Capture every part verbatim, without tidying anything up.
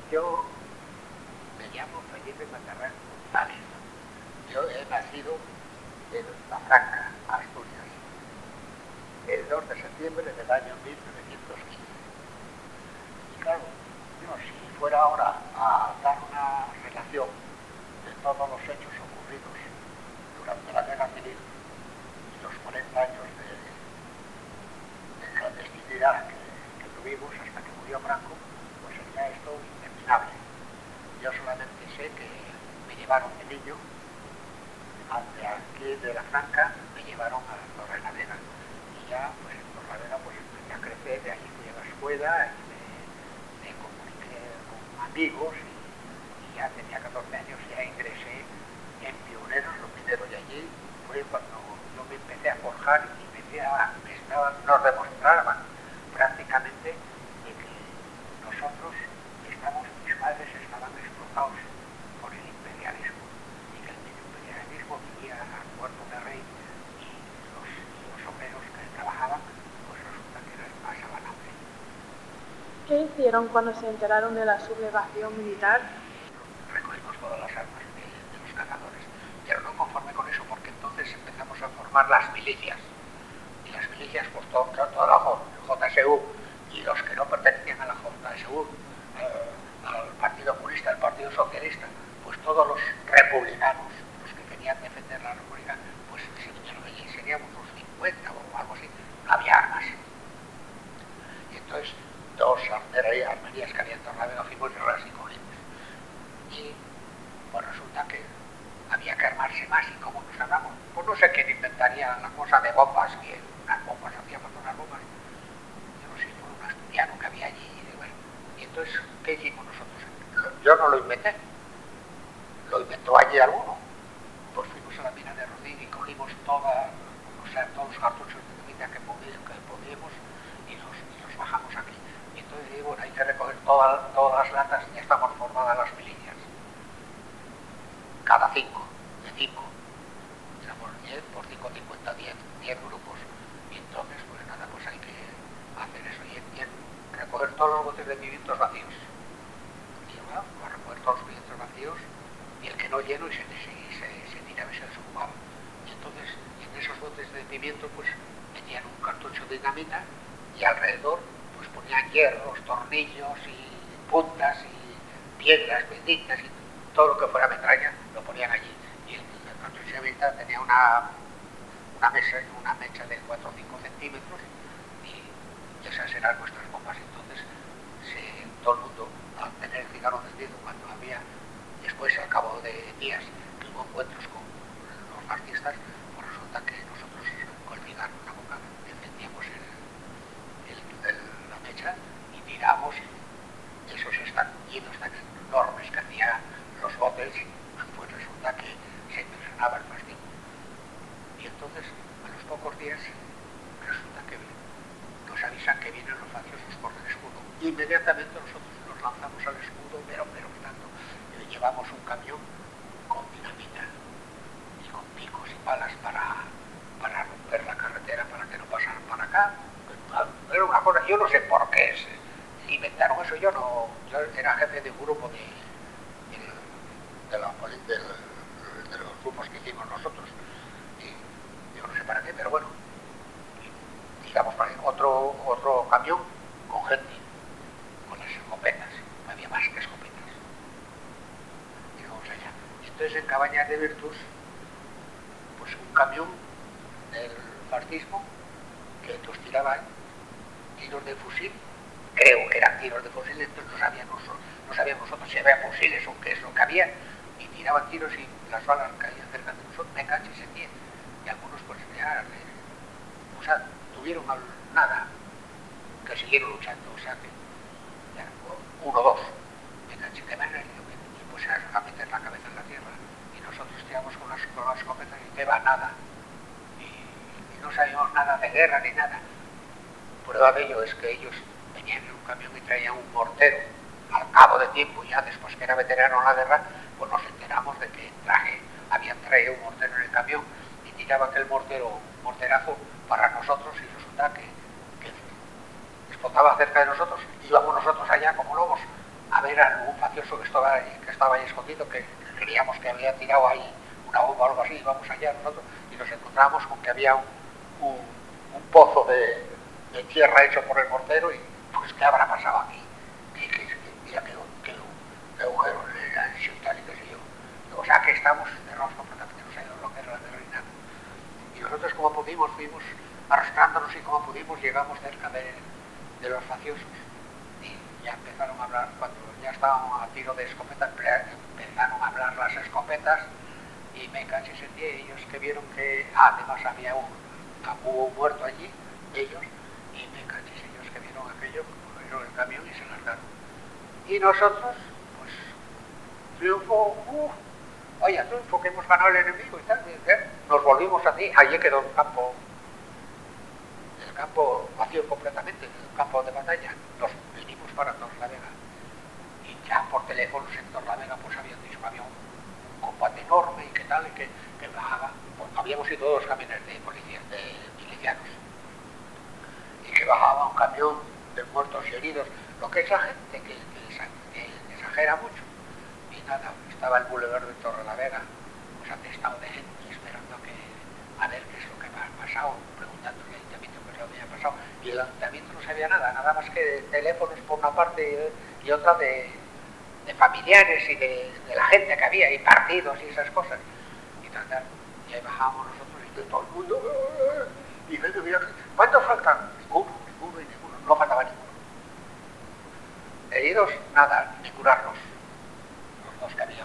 Yo me llamo Felipe Matarrán González. Yo he nacido en La Franca, Asturias, el dos de septiembre del año mil novecientos quince. Y claro, yo si fuera ahora a dar una relación de todos los hechos ocurridos durante la Guerra Civil y los cuarenta años de, de clandestinidad que, que tuvimos hasta que murió Franco, pues sería esto interminable. Yo solamente sé que me llevaron de niño ante aquí de La Franca, me llevaron a Torrelavega y ya pues en Torrelavega pues empecé a crecer, de allí fui a la escuela y me, me comuniqué con amigos y, y ya tenía catorce años, ya ingresé en pioneros. Lo primero de allí fue cuando yo me empecé a forjar y empecé a, me estaban, nos demostraban prácticamente de que nosotros estamos, mis padres estaban explotados por el imperialismo y que el imperialismo vivía a Puerto de Rey y los, los obreros que trabajaban pues resulta que les pasaban hambre. ¿Qué hicieron cuando se enteraron de la sublevación militar? Recogimos todas las armas de, de los cazadores, pero no conforme con eso, porque entonces empezamos a formar las milicias y las milicias pues todo, toda la J S U y los que no pertenecían a la J S U, eh, al Partido Comunista, al Partido Socialista, pues todos los republicanos, los que querían defender la República, pues se vinieron allí, seríamos unos cincuenta o algo así, no había armas. Y entonces dos armerías que había en Torrelavega fuimos y las cogimos. Y pues resulta que había que armarse más. ¿Y cómo nos armamos? Pues no sé quién inventaría la cosa de bombas, que unas bombas, hacíamos unas bombas. Yo no sé, fue un asturiano que había allí. Y, bueno, y entonces, ¿qué hicimos nosotros? Yo no lo inventé, lo inventó allí alguno. Pues fuimos a la mina de Rodín y cogimos toda, o sea, todos los cartuchos de dinamita que podíamos, que podíamos y, los, y los bajamos aquí. Y entonces, bueno, hay que recoger toda, todas las latas y ya estamos formadas las milicias. Cada cinco, de cinco. Éramos diez por cinco, cincuenta, diez, diez grupos. Y entonces, pues nada, pues hay que hacer eso y, y recoger todos los botes de pimientos vacíos. Y bueno, pues recoger todos los pimientos vacíos y el que no lleno y se, se, se, se tiraba y se desocupaba. Y entonces, en esos botes de pimiento, pues metían un cartucho de dinamita y alrededor, pues ponían hierros, tornillos y puntas y piedras benditas y todo lo que fuera metralla lo ponían allí. Y el, el cartucho de dinamita tenía una, una, mesa, una mecha de cuatro o cinco centímetros y, y esas eran nuestras bombas. Entonces, se, todo el mundo, al tener el cigarro encendido, cuando había, después al cabo de días, que hubo encuentros con los fascistas, pues resulta que nosotros con el cigarro en la boca encendíamos el, el, el, la mecha y tiramos, y esos estallidos tan enormes que hacía los botes, pues resulta que se impresionaba el fascismo. Y entonces, a los pocos días, resulta que nos avisan que vienen los mafiosos por el escudo. Inmediatamente nosotros nos lanzamos al escudo, pero, pero tanto, y llevamos un camión con dinamita y con picos y palas para, para romper la carretera, para que no pasaran para acá. Era una cosa, yo no sé por qué se inventaron eso. Yo no, yo era jefe de un grupo de, de, de, la, de, de los grupos que hicimos nosotros. Y yo no sé para qué, pero bueno, digamos, otro, otro camión con gente, con las escopetas, no había más que escopetas. Y vamos allá. Entonces en Cabañas de Virtus, pues un camión del fascismo que nos tiraba tiros de fusil, creo que eran tiros de fusil, entonces no sabíamos, no sabíamos nosotros si había fusiles o qué es lo que había, y tiraban tiros y las balas caían cerca de nosotros, me caché y sentí, y algunos pues ya, o sea, tuvieron nada, que siguieron luchando, o sea que ya, uno o dos, me caché que van y pues a meter la cabeza en la tierra, y nosotros tiramos con las, con las escopetas y que va nada, y, y no sabíamos nada de guerra ni nada. Prueba de ello es que ellos venían en un camión y traían un mortero. Al cabo de tiempo, ya después que era veterano en la guerra, pues nos enteramos de que traje, habían traído un mortero en el camión y tiraban aquel mortero, un morterazo para nosotros, y resulta que, que explotaba cerca de nosotros. Íbamos nosotros allá como lobos a ver a algún facioso que estaba ahí, que estaba ahí escondido, que creíamos que había tirado ahí una bomba o algo así, y vamos allá nosotros, y nos encontramos con que había un, un, un pozo de, de tierra hecho por el mortero, y pues ¿qué habrá pasado aquí? ¿Qué, qué, qué, mira qué, qué, qué agujero en la y tal y qué sé yo. O sea que estamos cerrados completamente, no sabemos lo que era la guerra ni nada. Y nosotros como pudimos fuimos arrastrándonos y como pudimos llegamos cerca de, de los faciosos. Y ya empezaron a hablar, cuando ya estábamos a tiro de escopeta, empezaron a hablar las escopetas y me cachis en diez, ellos que vieron que ah, además había un, hubo un muerto allí, ellos, y me cachis ellos que vieron aquello, cogieron el camión y se largaron. Y nosotros, pues, triunfo, uh, oye, triunfo que hemos ganado el enemigo y tal, y, ¿eh? Nos volvimos así, allí quedó el campo, el campo vacío completamente, el campo de batalla, nos vinimos para Torlavega. Y ya por teléfonos en Torlavega pues habían dicho que había un, un combate enorme y que tal, y que, que bajaba, pues habíamos ido todos los camiones de policías, de milicianos, y que bajaba un camión de muertos y heridos, lo que es la gente que, que, que exagera mucho. Y nada, estaba el boulevard de Torrelavega, pues atestado de gente esperando a, que, a ver qué es lo que había pasado, preguntando al ayuntamiento qué es lo que había pasado. Y el ayuntamiento no sabía nada, nada más que teléfonos por una parte y otra de, de familiares y de, de la gente que había, y partidos y esas cosas. Y tal, tal. Y ahí bajábamos nosotros y todo el mundo. Y gente, mira, ¿cuántos faltan? Ninguno, ninguno y ninguno, no faltaba ninguno. Heridos, nada, ni curarlos. Los dos que había,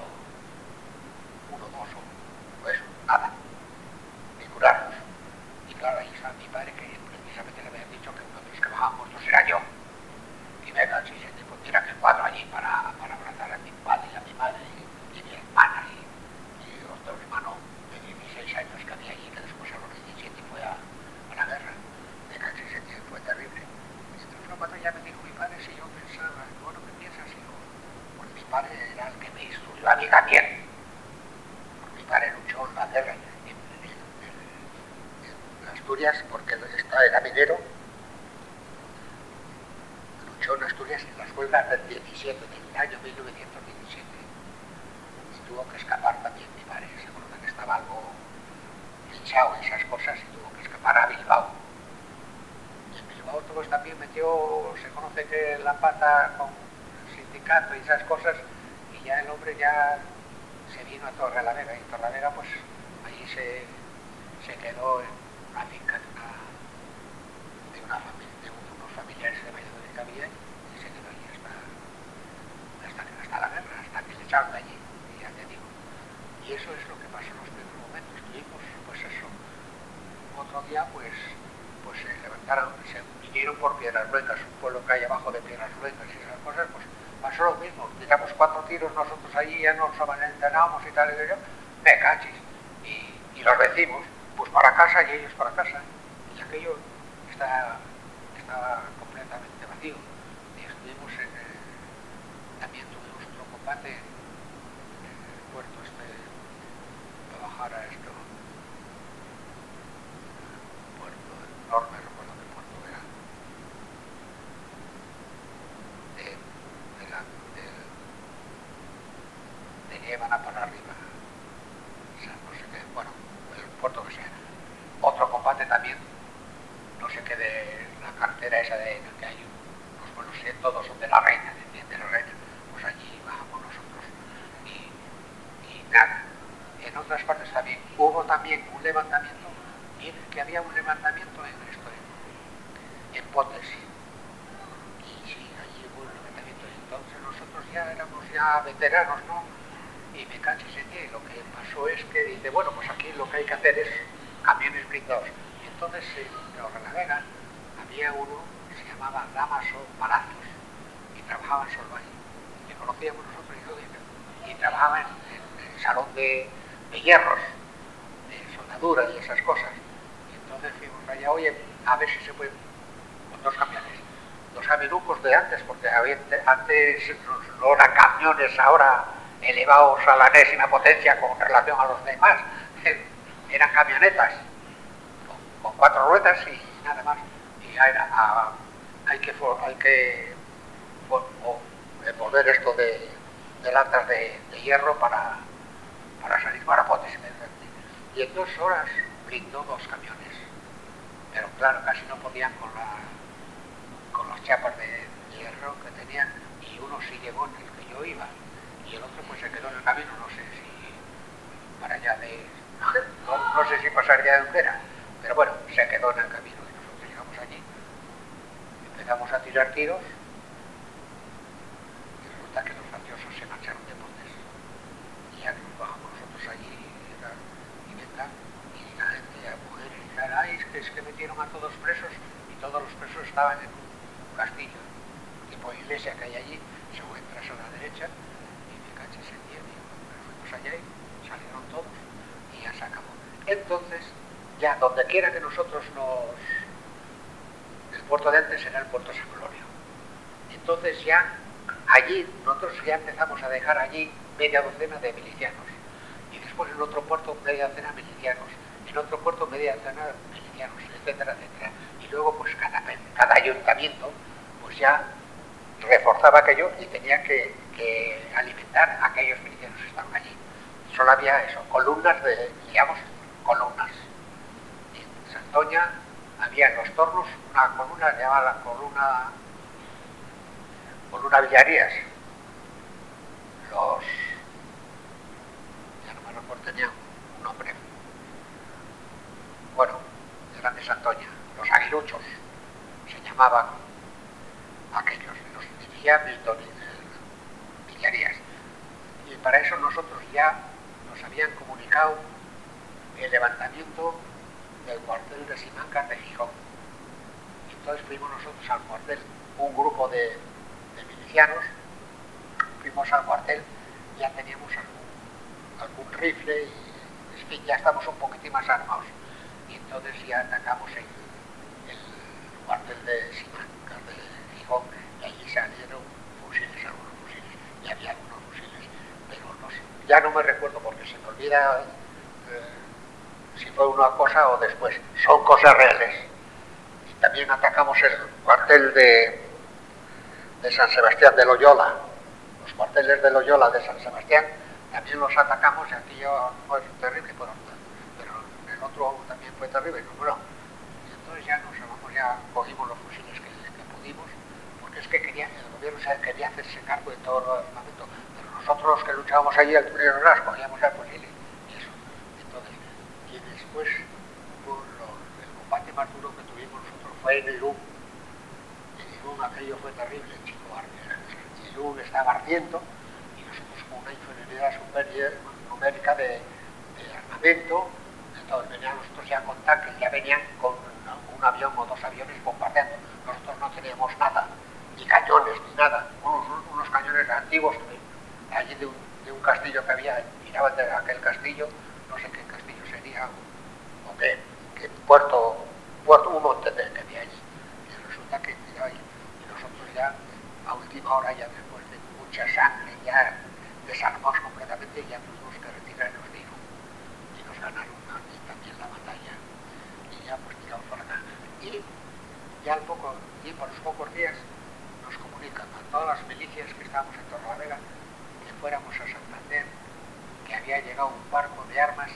uno, dos o pues nada, ni curarlos. Y claro, ahí está mi padre, que precisamente le habían dicho que uno de los que bajaban muertos era yo. Y me caché, y pues mira que cuadro allí para, para abrazar a mi padre y a mi madre y, y mi hermana y, y otro hermano de dieciséis años que había allí, que después a los diecisiete fue a, a la guerra. Me caché, fue terrible. Y entonces cuando ya me dijo mi padre, si yo pensaba, bueno, ¿qué piensas? Y yo, pues mi padre era el que me instruyó a mí también. Porque mi padre luchó en la guerra en, en, en, en Asturias, porque era minero. Luchó en Asturias en las huelgas del diecisiete, del año mil novecientos diecisiete. Y tuvo que escapar también mi padre. Se acuerda que estaba algo hinchado y esas cosas, y tuvo que escapar a Bilbao. Y en Bilbao pues, también metió, se conoce que la pata con el sindicato y esas cosas, y ya el hombre ya se vino a Torrelavega, y en Torrelavega pues allí se, se quedó en una finca de una, de una familia, de unos familiares de Valladolid que había, y se quedó allí hasta, hasta, hasta la guerra, hasta que le echaron de allí, y ya te digo. Y eso es lo que pasó en los primeros momentos. Tuvimos, pues eso, otro día pues, pues se levantaron, se vinieron por Piedras Blancas, un pueblo que hay abajo de Piedras Blancas y esas cosas, pues pasó lo mismo. Tiramos cuatro tiros nosotros allí, ya nos entrenamos y tal, y yo, me cachis. Y, y los vencimos, pues para casa y ellos para casa. Y aquello está, está completamente vacío. Y estuvimos en el, también tuvimos otro combate en el puerto este, para bajar a esto, un puerto enorme, recuerdo qué puerto era. De, de la, de, de Llévana para arriba. O sea, no sé qué, bueno, el puerto que sea. Otro combate también, no sé qué, de la cartera esa de que hay unos buenos, ¿sí? Todos son de la reina, de, de la reina, pues allí bajamos nosotros y, y nada. En otras partes también hubo también un levantamiento, y que había un levantamiento en esto, en, en Potes, y sí, allí hubo un levantamiento, y entonces nosotros ya éramos ya veteranos, ¿no? Y me caché ese día, y lo que pasó es que dice, bueno, pues aquí lo que hay que hacer es camiones blindados. Y entonces en Torrelavega había uno que se llamaba Damaso Palacios, y trabajaba en Solvay. Le conocíamos nosotros y, y trabajaba en, en el salón de, de hierros, de soldadura y esas cosas. Y entonces fuimos allá, oye, a ver si se puede, con dos camiones, dos camionucos de antes, porque había, antes no eran camiones ahora elevados a la enésima potencia con relación a los demás, eran camionetas con, con cuatro ruedas y nada más. Y era, a, hay que, hay que o, o, resolver esto de, de latas de, de hierro para, para salir para potes. Y en dos horas blindó dos camiones. Pero claro, casi no podían con, la, con las chapas de hierro que tenían, y uno sí llegó en el que yo iba, y el otro pues se quedó en el camino, no sé si para allá de... no, no sé si pasaría de Umbera, pero bueno, se quedó en el camino, y nosotros llegamos allí, empezamos a tirar tiros, y resulta que los mafiosos se marcharon de Potes, y ya nos bajamos nosotros allí, y, tal, y venga, y la gente, a mujeres, y tal, ay, es que, es que metieron a todos presos, y todos los presos estaban en un castillo, tipo iglesia que hay allí, según entras a la derecha, y me caches en diez, y bueno, fuimos allá y salieron todos, y ya se acabó. Entonces, ya donde quiera que nosotros nos... el puerto de antes era el puerto San Glorio. Entonces ya, allí, nosotros ya empezamos a dejar allí media docena de milicianos, y después en otro puerto media docena de milicianos, en otro puerto media docena de milicianos, etcétera, etcétera. Y luego, pues cada, cada ayuntamiento, pues ya reforzaba aquello y tenía que, que alimentar a aquellos milicianos que estaban allí. Solo había eso, columnas de, digamos, columnas. En Santoña había en los tornos una columna, se llamaba la columna, columna Villarías. Los, ya no me recuerdo, tenían un nombre. Bueno, eran de Santoña, los aguiluchos, se llamaban aquellos, los dirigía Milton Villarías. Y para eso nosotros ya nos habían comunicado el levantamiento del cuartel de Simancas de Gijón. Entonces fuimos nosotros al cuartel, un grupo de, de milicianos, fuimos al cuartel, ya teníamos algún, algún rifle, y en fin, ya estamos un poquitín más armados. Y entonces ya atacamos el, el cuartel de Simancas de Gijón, y allí salieron fusiles, algunos fusiles, y había algunos fusiles, pero no sé, ya no me recuerdo porque se me olvida eh, si fue una cosa o después, son cosas reales. Y también atacamos el cuartel de, de San Sebastián de Loyola, los cuarteles de Loyola de San Sebastián, también los atacamos, y aquello fue terrible, bueno, pero el otro también fue terrible, ¿no? Bueno, y entonces ya nos vamos, ya cogimos los fusiles que, que pudimos, porque es que quería, el gobierno quería hacerse cargo de todo el armamento, pero nosotros los que luchábamos allí al túnel de cogíamos el fusil y eso. Entonces, y después pues, lo, el combate más duro que tuvimos nosotros fue en Irún. En Irún aquello fue terrible, chico, Irún estaba ardiendo y nosotros con una inferioridad numérica de, de armamento, entonces venían nosotros ya con tanques, ya venían con ¿no? un avión o dos aviones bombardeando. Nosotros no teníamos nada, ni cañones, ni nada, unos, unos cañones antiguos allí de un, de un castillo que había, tiraban de aquel castillo, no sé qué castillo sería, o qué, qué puerto, puerto, un monte de, que había allí. Y resulta que tiraba allí, y nosotros ya, a última hora, ya después de mucha sangre, ya desarmados completamente, ya tuvimos que retirarnos de Irún, y nos ganaron aquí también la batalla, y ya pues tiramos por acá. Y ya al poco tiempo, a los pocos días, nos comunican a todas las milicias que estábamos en Torrelavega que fuéramos a Santander, que había llegado un barco de armas,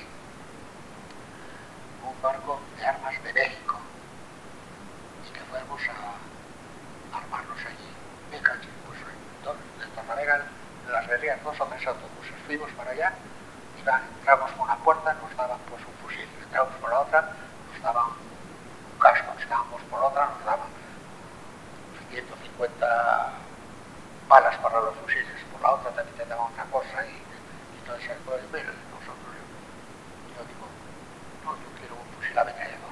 un barco de armas de México, y que fuéramos a armarnos allí. Me caché, pues de Torrelavega, las verías dos o tres autobuses, fuimos para allá, y va, entramos por una puerta, nos daban pues un fusil, entramos por la otra, nos daban un casco, estábamos por otra, nos daban ciento cincuenta balas para los fusiles, por la otra también te daban una cosa, y, y entonces pues, mira, nosotros, yo digo, no, yo quiero un fusil ametrallador.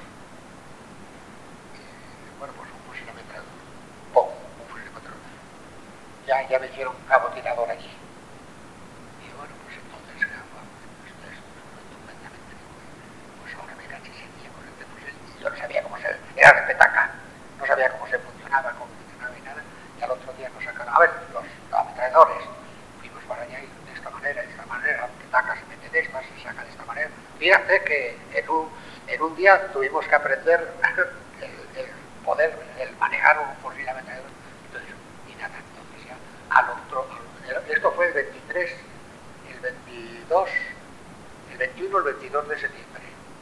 Y bueno, pues un fusil ametrallador, ¡pum! Un fusil ametrallador. Ya, ya me hicieron cabo tirador allí. Y bueno, pues entonces, ya, bueno, pues, pues, estupendamente, pues ahora me caché ese día con este fusil, y yo no sabía cómo se, era de petaca, no sabía cómo se funcionaba, cómo funcionaba y nada, y al otro día nos sacaron, a ver, los ametralladores, fuimos para allá y de esta manera, de esta manera, petaca se mete de esta, se saca de esta manera. Fíjate que en un, en un día tuvimos que aprender el, el poder, el manejar un fusil ametrallador, entonces, y nada, entonces ya al otro, al veintidós de septiembre,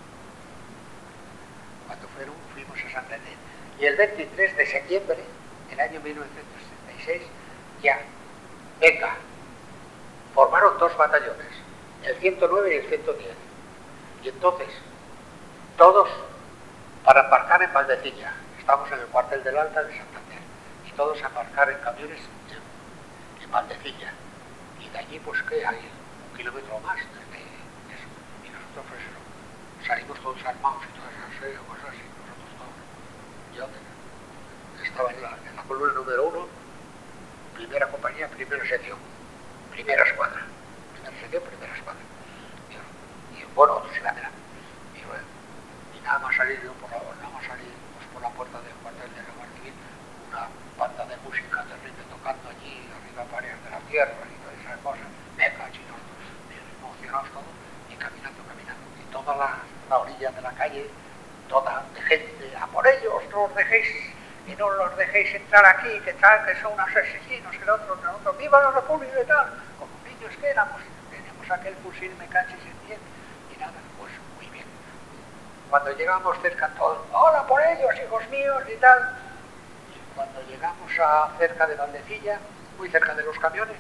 cuando fueron, fuimos a San René. Y el veintitrés de septiembre, del año mil novecientos setenta y seis, ya, venga, formaron dos batallones, el ciento nueve y el ciento diez. Y entonces, todos para embarcar en Valdecilla. Estamos en el cuartel del Alta de Santander. Y todos a embarcar en camiones en, en Valdecilla. Y de allí, pues, ¿qué hay? Un kilómetro más desde eso. Y nosotros, pues, salimos todos armados y todas esas cosas así. Nosotros todos. Yo estaba en la, en la columna número uno, primera compañía, primera sección, primera escuadra. Primera sección, primera escuadra. Y, y bueno, otros en la mera. Y bueno, y nada más salir yo por la, nada más salir pues, por la puerta del cuartel de la Guardia Civil, una banda de música terrible tocando allí, arriba paredes de la tierra y todas esas cosas. Venga, chinos, emocionados todos, y caminando, caminando. Y toda la, la orilla de la calle, toda de gente, a por ellos, no los dejéis, y no los dejéis entrar aquí, que tal, que son unos asesinos, que el otro, que el otro, ¡viva la República y tal! Como niños que éramos, teníamos aquel fusil, me caches en diez, y nada, pues muy bien. Cuando llegamos cerca todos, ¡hola por ellos, hijos míos! Y tal. Y cuando llegamos a cerca de Valdecilla, muy cerca de los camiones,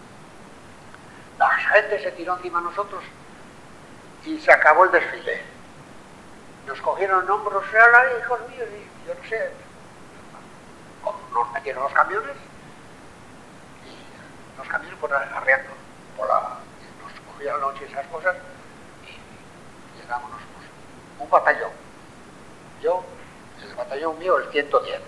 la gente se tiró encima de nosotros y se acabó el desfile. Nos cogieron en hombros, ¡hola, hijos míos! Y yo no sé, nos metieron los camiones y los camiones por arreando, por la, nos cogieron noche y esas cosas y llegamos nosotros. Un batallón. Yo, el batallón mío, el ciento diez.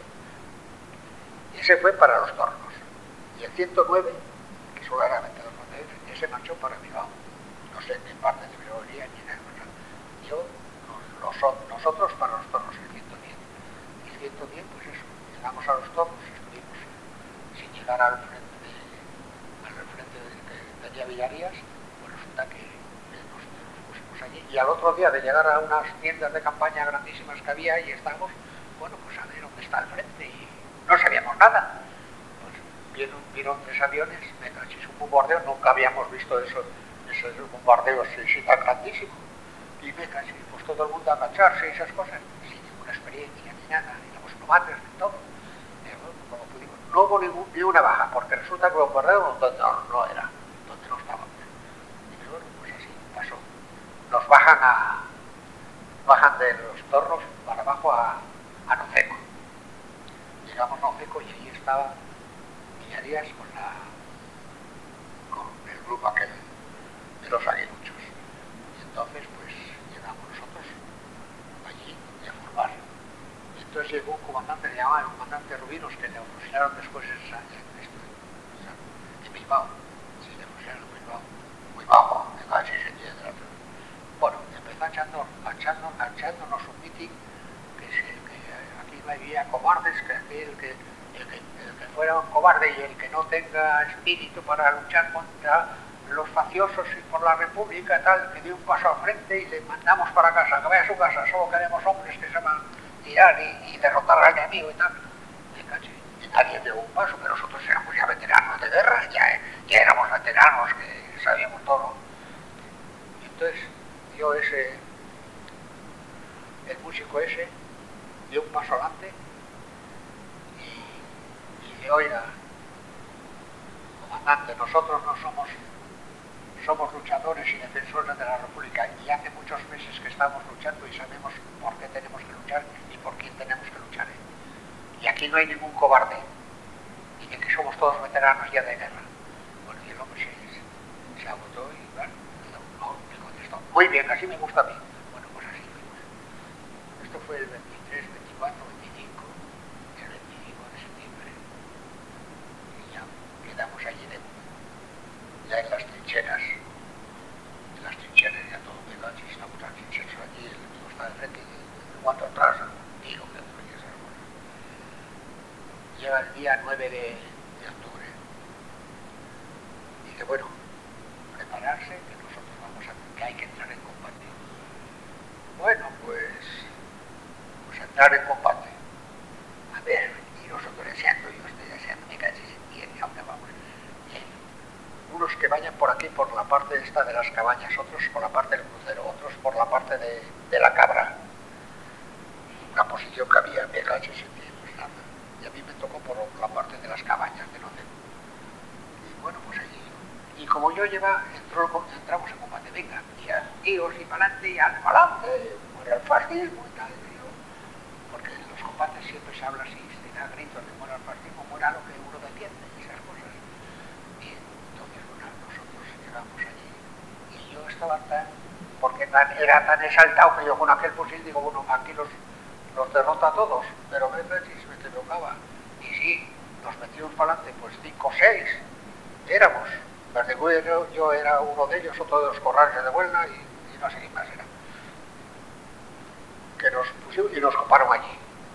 Ese fue para los Tornos. Y el ciento nueve, que solo era veintidós, ese marchó para Bilbao. No sé en qué parte de Bilbao iría ni nada. Yo, los, los, nosotros para los Tornos, el ciento diez. Y el ciento diez, pues eso, llegamos a los Tornos y estuvimos sin llegar al frente de, al frente de, de, de Villa Villarías, pues resulta que nos, nos pusimos allí. Y al otro día de llegar a unas tiendas de campaña grandísimas que había y estábamos, bueno, pues a ver dónde está el frente y no sabíamos nada. Pues vieron, vieron tres aviones, me cachis, un bombardeo, nunca habíamos visto eso, esos bombardeos así tan grandísimos. Y me cachis, pues todo el mundo a agacharse y esas cosas, sin ninguna experiencia ni nada, ni los tomates ni todo. Eh, bueno, como pudimos, no hubo ningún, ni una baja, porque resulta que el bombardeo donde no, no era, donde no estábamos. Y bueno, pues así pasó. Nos bajan a, bajan de los Tornos para abajo a, a Noceco. Llegamos a Noceco y ahí estaba Villarías con la con el grupo aquel de los aguiluchos. Y entonces pues llegamos nosotros allí a formar. Y entonces llegó un comandante, le llamaban el comandante Rubinos, que le fusilaron después en, en, en, en Bilbao. Sí, le fusilaron en Bilbao. Muy bajo, en casi se entiende. Bueno, empezó echando, echando, echándonos un mitin que, se, que aquí no había cobardes, que aquí el que, el que, el que fuera un cobarde y el que no tenga espíritu para luchar contra los faciosos y por la República tal, que dio un paso al frente y le mandamos para casa, que vaya a su casa, solo queremos hombres que sepan tirar y, y derrotar al enemigo y tal. Y nadie dio un paso, pero nosotros éramos ya veteranos de guerra, ya, ya éramos veteranos que sabíamos todo. Y entonces dio ese, el músico ese, dio un paso adelante y, y dice, oiga, comandante, nosotros no somos, somos luchadores y defensores de la República y hace muchos meses que estamos luchando y sabemos por qué tenemos que luchar y por quién tenemos que luchar. Y aquí no hay ningún cobarde y de que somos todos veteranos ya de guerra. Bueno, y el hombre se, se agotó y bueno, no, me contestó, muy bien, así me gusta a mí. Bueno, pues así fuimos. Esto fue el veintitrés, veinticuatro, veinticinco, el veinticinco de septiembre. Y ya quedamos allí de, ya en las trincheras. En las trincheras ya todo pegado, y estamos aquí, allí, el enemigo está de frente, y cuanto atrás, tiro, que no hay esas cosas. Llega el día nueve de, de octubre. Dice, bueno, prepararse, que nosotros vamos a, que hay que entrar en combate. Bueno, pues, pues entrar en combate. A ver, y nosotros deseando, yo estoy deseando, me caché en día, ¿y a dónde vamos? Y unos unos que vayan por aquí, por la parte esta de las cabañas, otros por la parte del crucero, otros por la parte de, de la cabra. La posición que había, me caché sentí, pues nada. Y a mí me tocó por la parte de las cabañas de Nocen. Y bueno, pues allí. Y como yo lleva, entró, entramos en combate, venga, y a tíos y para adelante, y al balance, muere el fascismo y tal. Tío. Porque en los combates siempre se habla así, se da gritos de muera el fascismo, muera lo que uno defiende, y esas cosas. Y entonces, bueno, nosotros llegamos allí. Y yo estaba tan, porque tan, era tan exaltado que yo con aquel fusil digo, bueno, aquí los los derrota a todos, pero me si me equivocaba. Y sí, nos metimos para adelante, pues cinco o seis éramos. Yo, yo era uno de ellos, otro de los corrales de Huelna y, y no sé quién más era. Que nos pusimos y nos coparon allí.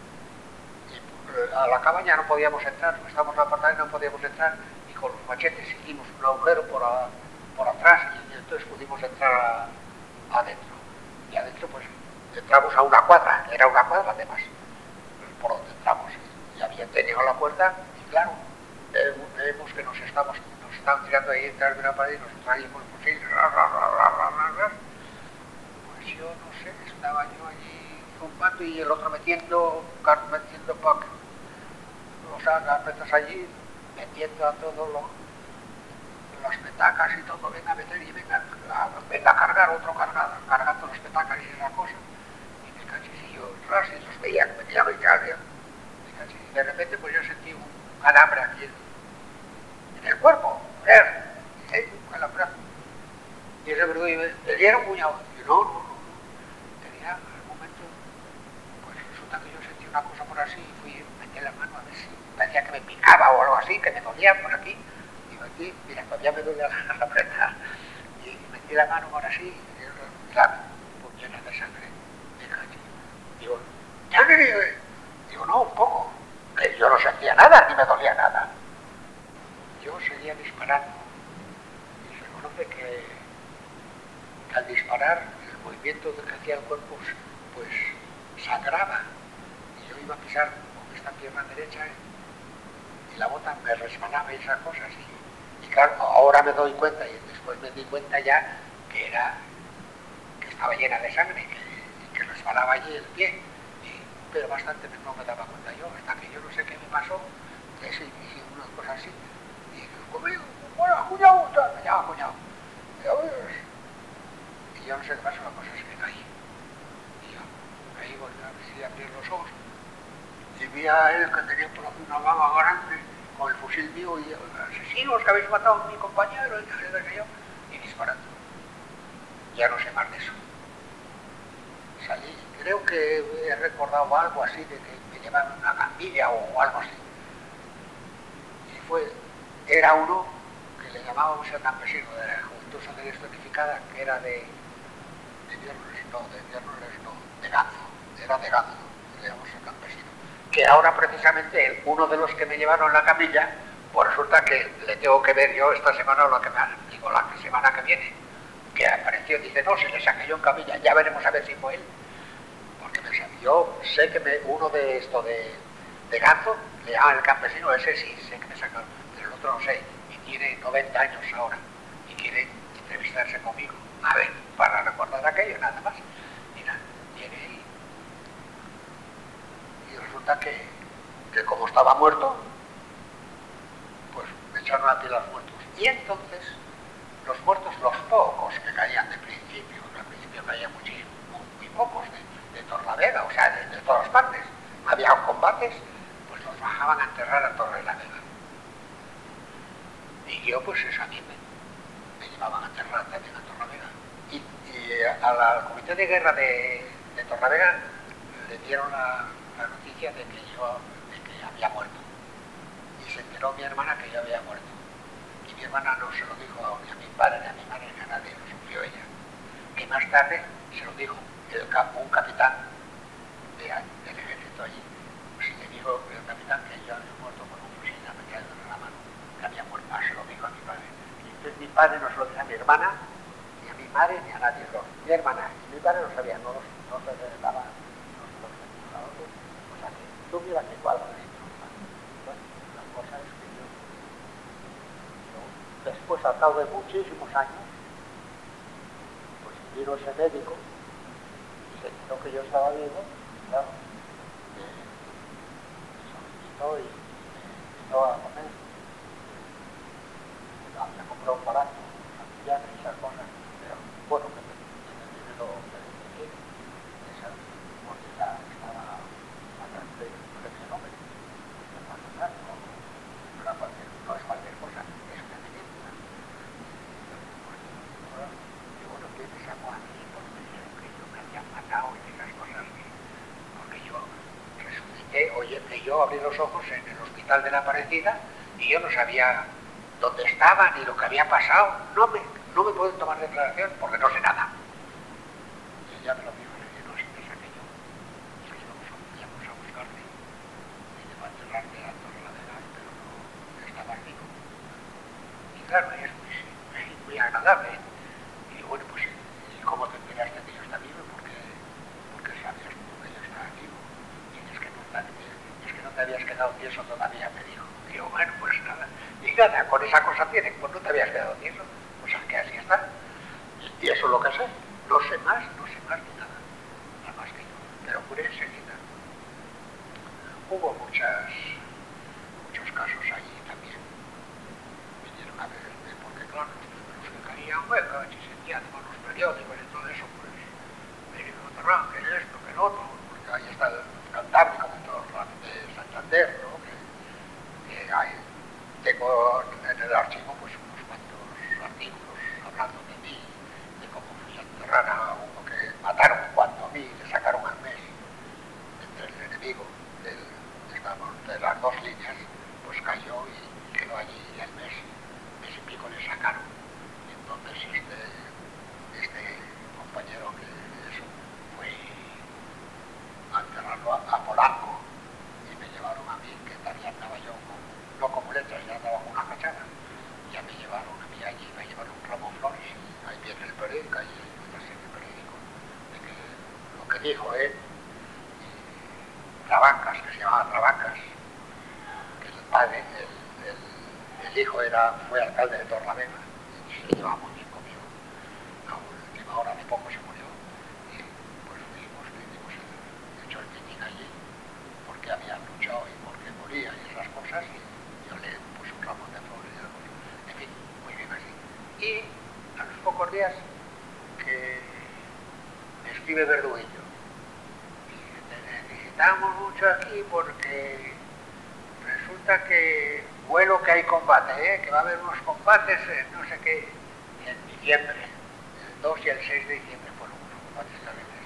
Y a la cabaña no podíamos entrar, estábamos en la apartamento y no podíamos entrar, y con los machetes hicimos un agujero por, a, por atrás y entonces pudimos entrar a, adentro. Y adentro pues entramos a una cuadra, era una cuadra además, por donde entramos, y habían tenido la puerta, y claro, vemos que nos estamos, nos estaban tirando ahí detrás de la pared y nos traían con el fusil, ra, ra, ra, ra, ra, ra, ra. Pues yo no sé, estaba yo allí zumbando y el otro metiendo, metiendo pa, o sea, las petas allí, metiendo a todos los, las petacas y todo, venga a meter y venga a, venga a cargar, otro cargado, cargando las petacas y esa cosa. Y yo ras y los veía que venía a Italia. Y de repente pues yo sentí un calambre aquí en, en el cuerpo, ver, y un calambre. Y ese verdugo me, le dieron un puñado. Y yo, no, no, no, no. Tenía al momento, pues resulta que yo sentí una cosa por así y fui, metí la mano a ver si parecía que me picaba o algo así, que me dolía por aquí. Y aquí, mira, todavía me duele la, la prenda. Y metí la mano por así y la pues llena de sangre. Digo, ya me digo, digo, no, un poco, que yo no sentía nada, ni me dolía nada. Yo seguía disparando y se conoce que, que al disparar el movimiento que hacía el cuerpo pues sangraba y yo iba a pisar con esta pierna derecha y la bota me resbalaba y esas cosas y, y claro, ahora me doy cuenta y después me di cuenta ya que era, que estaba llena de sangre, que, que resbalaba allí el pie. Pero bastante no me daba cuenta yo, hasta que yo no sé qué me pasó, que sí, hice una cosa así, y conmigo, bueno, cuñado, ya, cuñado, y yo no sé qué pasó, la cosa es que caí, y yo caí, volví a ver si abrir los ojos, y vi a él que tenía por aquí una baba grande, con el fusil mío, y asesinos que habéis matado a mi compañero, y no sé qué yo, y disparando, ya no sé más de eso. Salí, creo que he recordado algo así de que me llevaron una camilla o algo así. Y fue, era uno que le llamábamos el campesino de la Juventud Socialista Unificada, que era de, de viernes, no, de viernes no, de Ganzo, era de Ganzo, le llamamos el campesino. Que ahora precisamente él, uno de los que me llevaron la camilla, pues resulta que le tengo que ver yo esta semana o la que me digo la semana que viene. Que apareció, dice, no, se le saqué yo en camilla, ya veremos a ver si fue él. Porque me, yo sé que me, uno de esto de, de Ganzo, le llaman el campesino, ese sí, sé que me sacaron, pero el otro no sé, y tiene noventa años ahora, y quiere entrevistarse conmigo, a ver, para recordar aquello, nada más. Mira, viene y, y resulta que, que como estaba muerto, pues me echaron a tirar los muertos. Y entonces, los muertos, los pocos que caían de principio, al principio caían muchísimos, muy pocos de, de Torlavega, o sea, de, de todas partes. Había combates, pues los bajaban a enterrar a Torrelavega. Y yo, pues eso a mí me, me llevaban a enterrar también a Torlavega. Y, y a la, al comité de guerra de, de Torlavega le dieron la, la noticia de que yo de que había muerto. Y se enteró mi hermana que yo había muerto. Mi hermana no se lo dijo ni a mi padre, ni a mi madre, ni a nadie, lo supió ella. Que más tarde se lo dijo el, un capitán de, del ejército allí. Pues le dijo el capitán que yo había muerto con un fusil ametrallador en la mano, que había muerto, ah, se lo dijo a mi padre. Y entonces mi padre no se lo dijo a mi hermana, ni a mi madre, ni a nadie. No. Mi hermana y mi padre lo sabían, no, no se les daba, no se lo decían a otros. O sea que tú mira que cuadro de esto. Bueno, la cosa es que yo, yo después, al cabo de muchísimos años, pues vino ese médico y se enteró que yo estaba vivo, y claro, me solicitó y me invitó a comer. Me compró un barato, maquillaje y esas cosas, pero bueno, que me dinero que le esa, porque ya estaba bastante premio Nobel, no es cualquier, no es cualquier cosa, es una eminencia. Y bueno, ¿qué me sacó a mí? Porque me dijeron que yo me habían matado y esas cosas, porque yo resucité, oye, que yo abrí los ojos en el hospital de la Aparecida y yo no sabía dónde estaba ni lo que había pasado. No me, no me pueden tomar declaración porque no sé nada. Y ya me lo digo, le digo, no sé qué es aquello. Y que íbamos a, íbamos a buscarte y te va a enterrarte a toda la edad, pero no estabas vivo. Y claro, es muy, muy, muy agradable. Y bueno, pues, ¿y cómo te enteraste que yo estaba vivo? Porque, porque sabías tú que yo estaba vivo. Y es que no, es que no te habías quedado tieso todavía, me dijo. Y yo, bueno, pues nada. Y nada, con esa cosa tienen, pues no te habías quedado tieso. O sea, que así está. Y eso es lo que sé. No sé más, no sé más ni nada. Nada más que yo. Pero curé enseguida. Hubo muchas, muchos casos allí también. Vinieron a verme, porque claro, los primeros que caían, bueno, si sentían con los periódicos y todo eso, pues, me dijeron, Terrán, que esto, que el otro, porque ahí está el Cantábrico, de Santander, ¿no? Que, que hay, tengo en el archivo pues unos cuantos artículos hablando de mí, de cómo fui a enterrar a uno que mataron cuando a mí le sacaron al mes entre el enemigo del, de las dos líneas, pues cayó y quedó allí el mes, mes y pico le sacaron. Y entonces este, este compañero que eso fue a enterrarlo a, a Polanco y me llevaron a mí, que todavía andaba yo con, no como letras, ya andaba con una fachada. Ya me llevaron a mí allí, me llevaron un ramo de flores y ahí viene el periódico, ahí está en el periódico, de que lo que dijo él, y Trabancas, que se llamaba Trabancas, que el padre, el, el, el hijo era, fue alcalde de Torlavega y se llevaba muy bien conmigo. A última hora de poco se murió y pues fuimos, le dimos el, hecho el mitin allí porque habían luchado y porque moría y esas cosas, y yo le puse un ramo de flores y algo, en fin, muy bien así. Y a los pocos días que me escribe Verduguillo, te necesitamos mucho aquí porque resulta que vuelo que hay combate, ¿eh? Que va a haber unos combates en no sé qué, en diciembre, el dos y el seis de diciembre fueron unos combates terribles.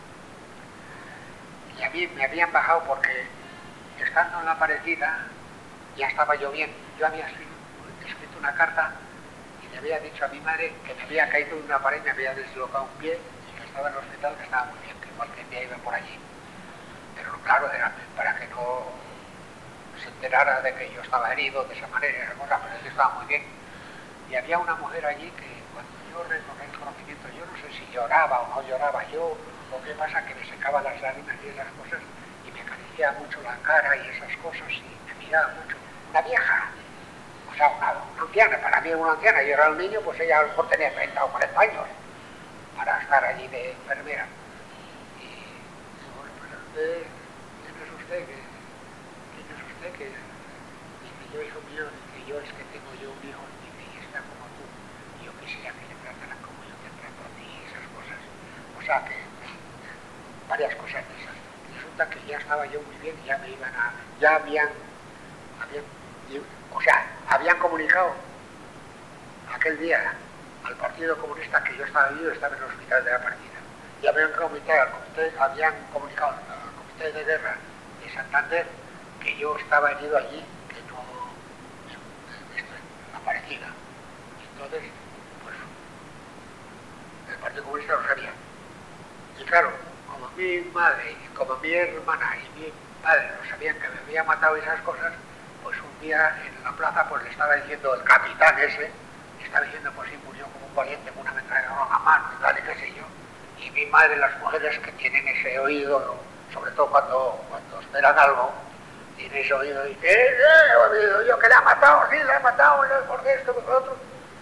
Y a mí me habían bajado porque estando en la Aparecida ya estaba lloviendo. Yo había escrito una carta y le había dicho a mi madre que me había caído de una pared, me había deslocado un pie y que estaba en el hospital, que estaba muy bien, que igual que día iba por allí. Pero claro, era para que no se enterara de que yo estaba herido de esa manera, esa cosa, pero él estaba muy bien. Y había una mujer allí que cuando yo recobré el conocimiento, yo no sé si lloraba o no lloraba yo, o qué pasa, que me secaba las lágrimas y esas cosas, y me acariciaba mucho la cara y esas cosas, y me miraba mucho. Una vieja, o sea, una, una anciana, para mí una anciana, yo era un niño, pues ella a lo mejor tenía treinta o cuarenta años, para estar allí de enfermera. Y, y bueno, pues usted, ¿quién es usted? Que, ¿Quién es usted? Que dice, yo, hijo mío, dice, yo es que tengo yo un hijo, dice, y está como tú, y yo quisiera que le trataran como yo te trato a ti, y esas cosas. O sea que, varias cosas de esas. Resulta que ya estaba yo muy bien y ya me iban a, ya habían, habían o sea, habían comunicado aquel día al Partido Comunista que yo estaba vivo, estaba en el hospital de la Partida. Y habían comunicado al comité, habían comunicado al Comité de Guerra de Santander que yo estaba herido allí, que no, esto en la Partida. Entonces, pues, el Partido Comunista lo sabía. Y claro, como mi madre, y como mi hermana y mi padre no sabían que me había matado esas cosas, pues un día en la plaza pues le estaba diciendo el capitán ese, le estaba diciendo pues sí, murió como un valiente con una ametralladora en la mano y tal y qué sé yo. Y mi madre, las mujeres que tienen ese oído, sobre todo cuando, cuando esperan algo, tienen ese oído y dice, eh, eh, he oído yo que le ha matado, sí, le ha matado, le por esto, por lo otro.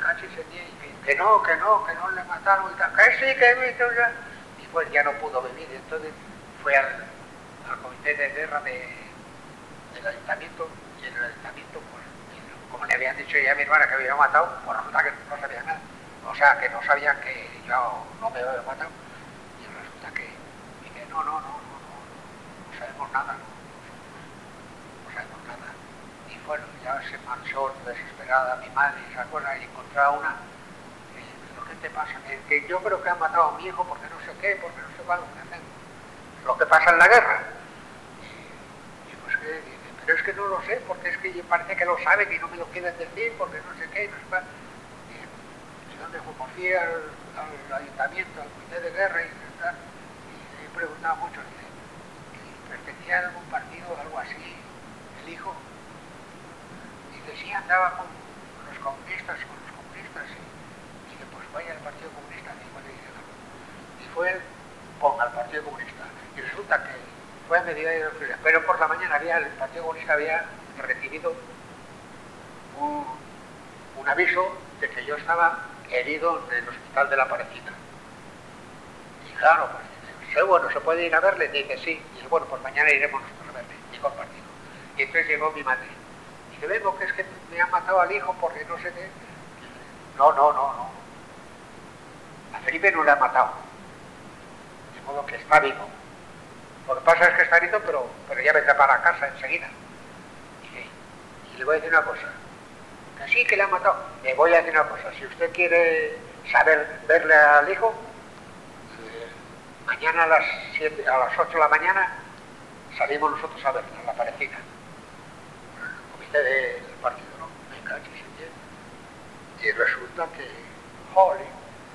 cachis en día, y que, que no, que no, que no le mataron y tal, que sí, que viste, y pues ya no pudo vivir, entonces fue al, al comité de guerra de, del ayuntamiento, y en el ayuntamiento, pues, como le habían dicho ya a mi hermana que había matado, pues resulta que no sabían nada, o sea, que no sabían que yo no me había matado, y resulta que, y que no, no, no, no, no, no sabemos nada, no, no sabemos nada. Y bueno, ya se marchó desesperada mi madre, ¿se acuerda? Y encontraba una, y dice, ¿pero qué te pasa? Que, que yo creo que han matado a mi hijo porque no sé qué, porque no sé cuál, lo que pasa en la guerra. Y, y pues que dice, pero es que no lo sé, porque es que parece que lo saben y no me lo quieren decir, porque no sé qué, no sé cuál. Y, y donde fue, pues fui al, al ayuntamiento, al comité de guerra, y, y le he preguntado mucho, dice, ¿pertenecía a algún partido o algo así el hijo? Que sí andaba con los comunistas, con los comunistas, y, y que pues vaya al Partido Comunista, y, bueno, y, y fue él, ponga al Partido Comunista, y resulta que fue a medida de octubre, pero por la mañana había, el Partido Comunista había recibido un, un aviso de que yo estaba herido en el hospital de la Parecida. Y claro, pues dice, bueno, ¿se puede ir a verle? Dice, sí, y dice, bueno, pues mañana iremos nosotros a verle, dijo el partido. Y entonces llegó mi madre. Que vemos que es que me han matado al hijo porque no sé qué. No, no, no, no. A Felipe no le han matado. De modo que está vivo. Lo que pasa es que está vivo, pero, pero ya vendrá para casa enseguida. Y, y le voy a decir una cosa. Que sí que le han matado. Le voy a decir una cosa. Si usted quiere saber verle al hijo, eh, mañana a las siete, a las ocho de la mañana salimos nosotros a verle, a la Parecida. Del partido, ¿no? Me cachis en diez. Y resulta que, joder,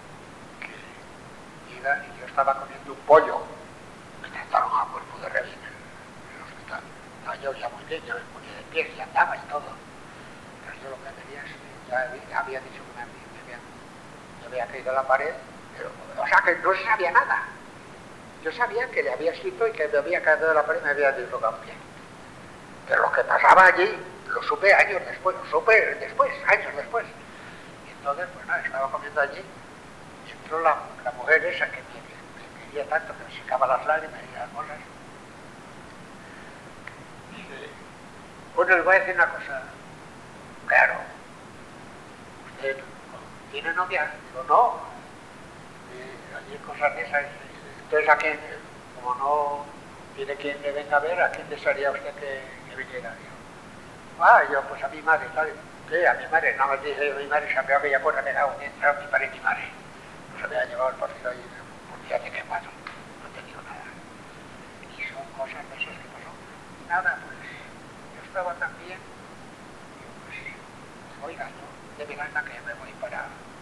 que iba, y yo estaba comiendo un pollo, me trataron a cuerpo de revés en el hospital. No, yo ya muy bien, ya me ponía de pie y andaba y todo. Pero yo lo que quería es, ya había, había dicho que me, me, había, me había caído a la pared, pero, o sea que no se sabía nada. Yo sabía que le había escrito y que me había caído de la pared y me había dislocado un pie. Pero lo que pasaba allí lo supe años después, lo supe después, años después. Y entonces, pues nada, estaba comiendo allí y entró la, la mujer esa que me, me quería tanto, que me secaba las lágrimas y las cosas. Y dice, bueno, les voy a decir una cosa. Claro, ¿usted tiene novia? Digo, no. Y allí cosas de esas. Entonces, ¿a quién, como no tiene quien le venga a ver, a quién desearía usted que, que viniera? Ah, yo, pues a mi madre, ¿sabes? ¿Qué? A mi madre, no me dije, mi madre sabía aquella cosa que era un entrado, mi padre y mi madre. Nos había llevado el partido ahí, porque ya te quemado, no he tenido nada. Y son cosas de esas que pasó. Nada, pues, yo estaba también, y pues, oiga, yo, de Miranda que me voy para,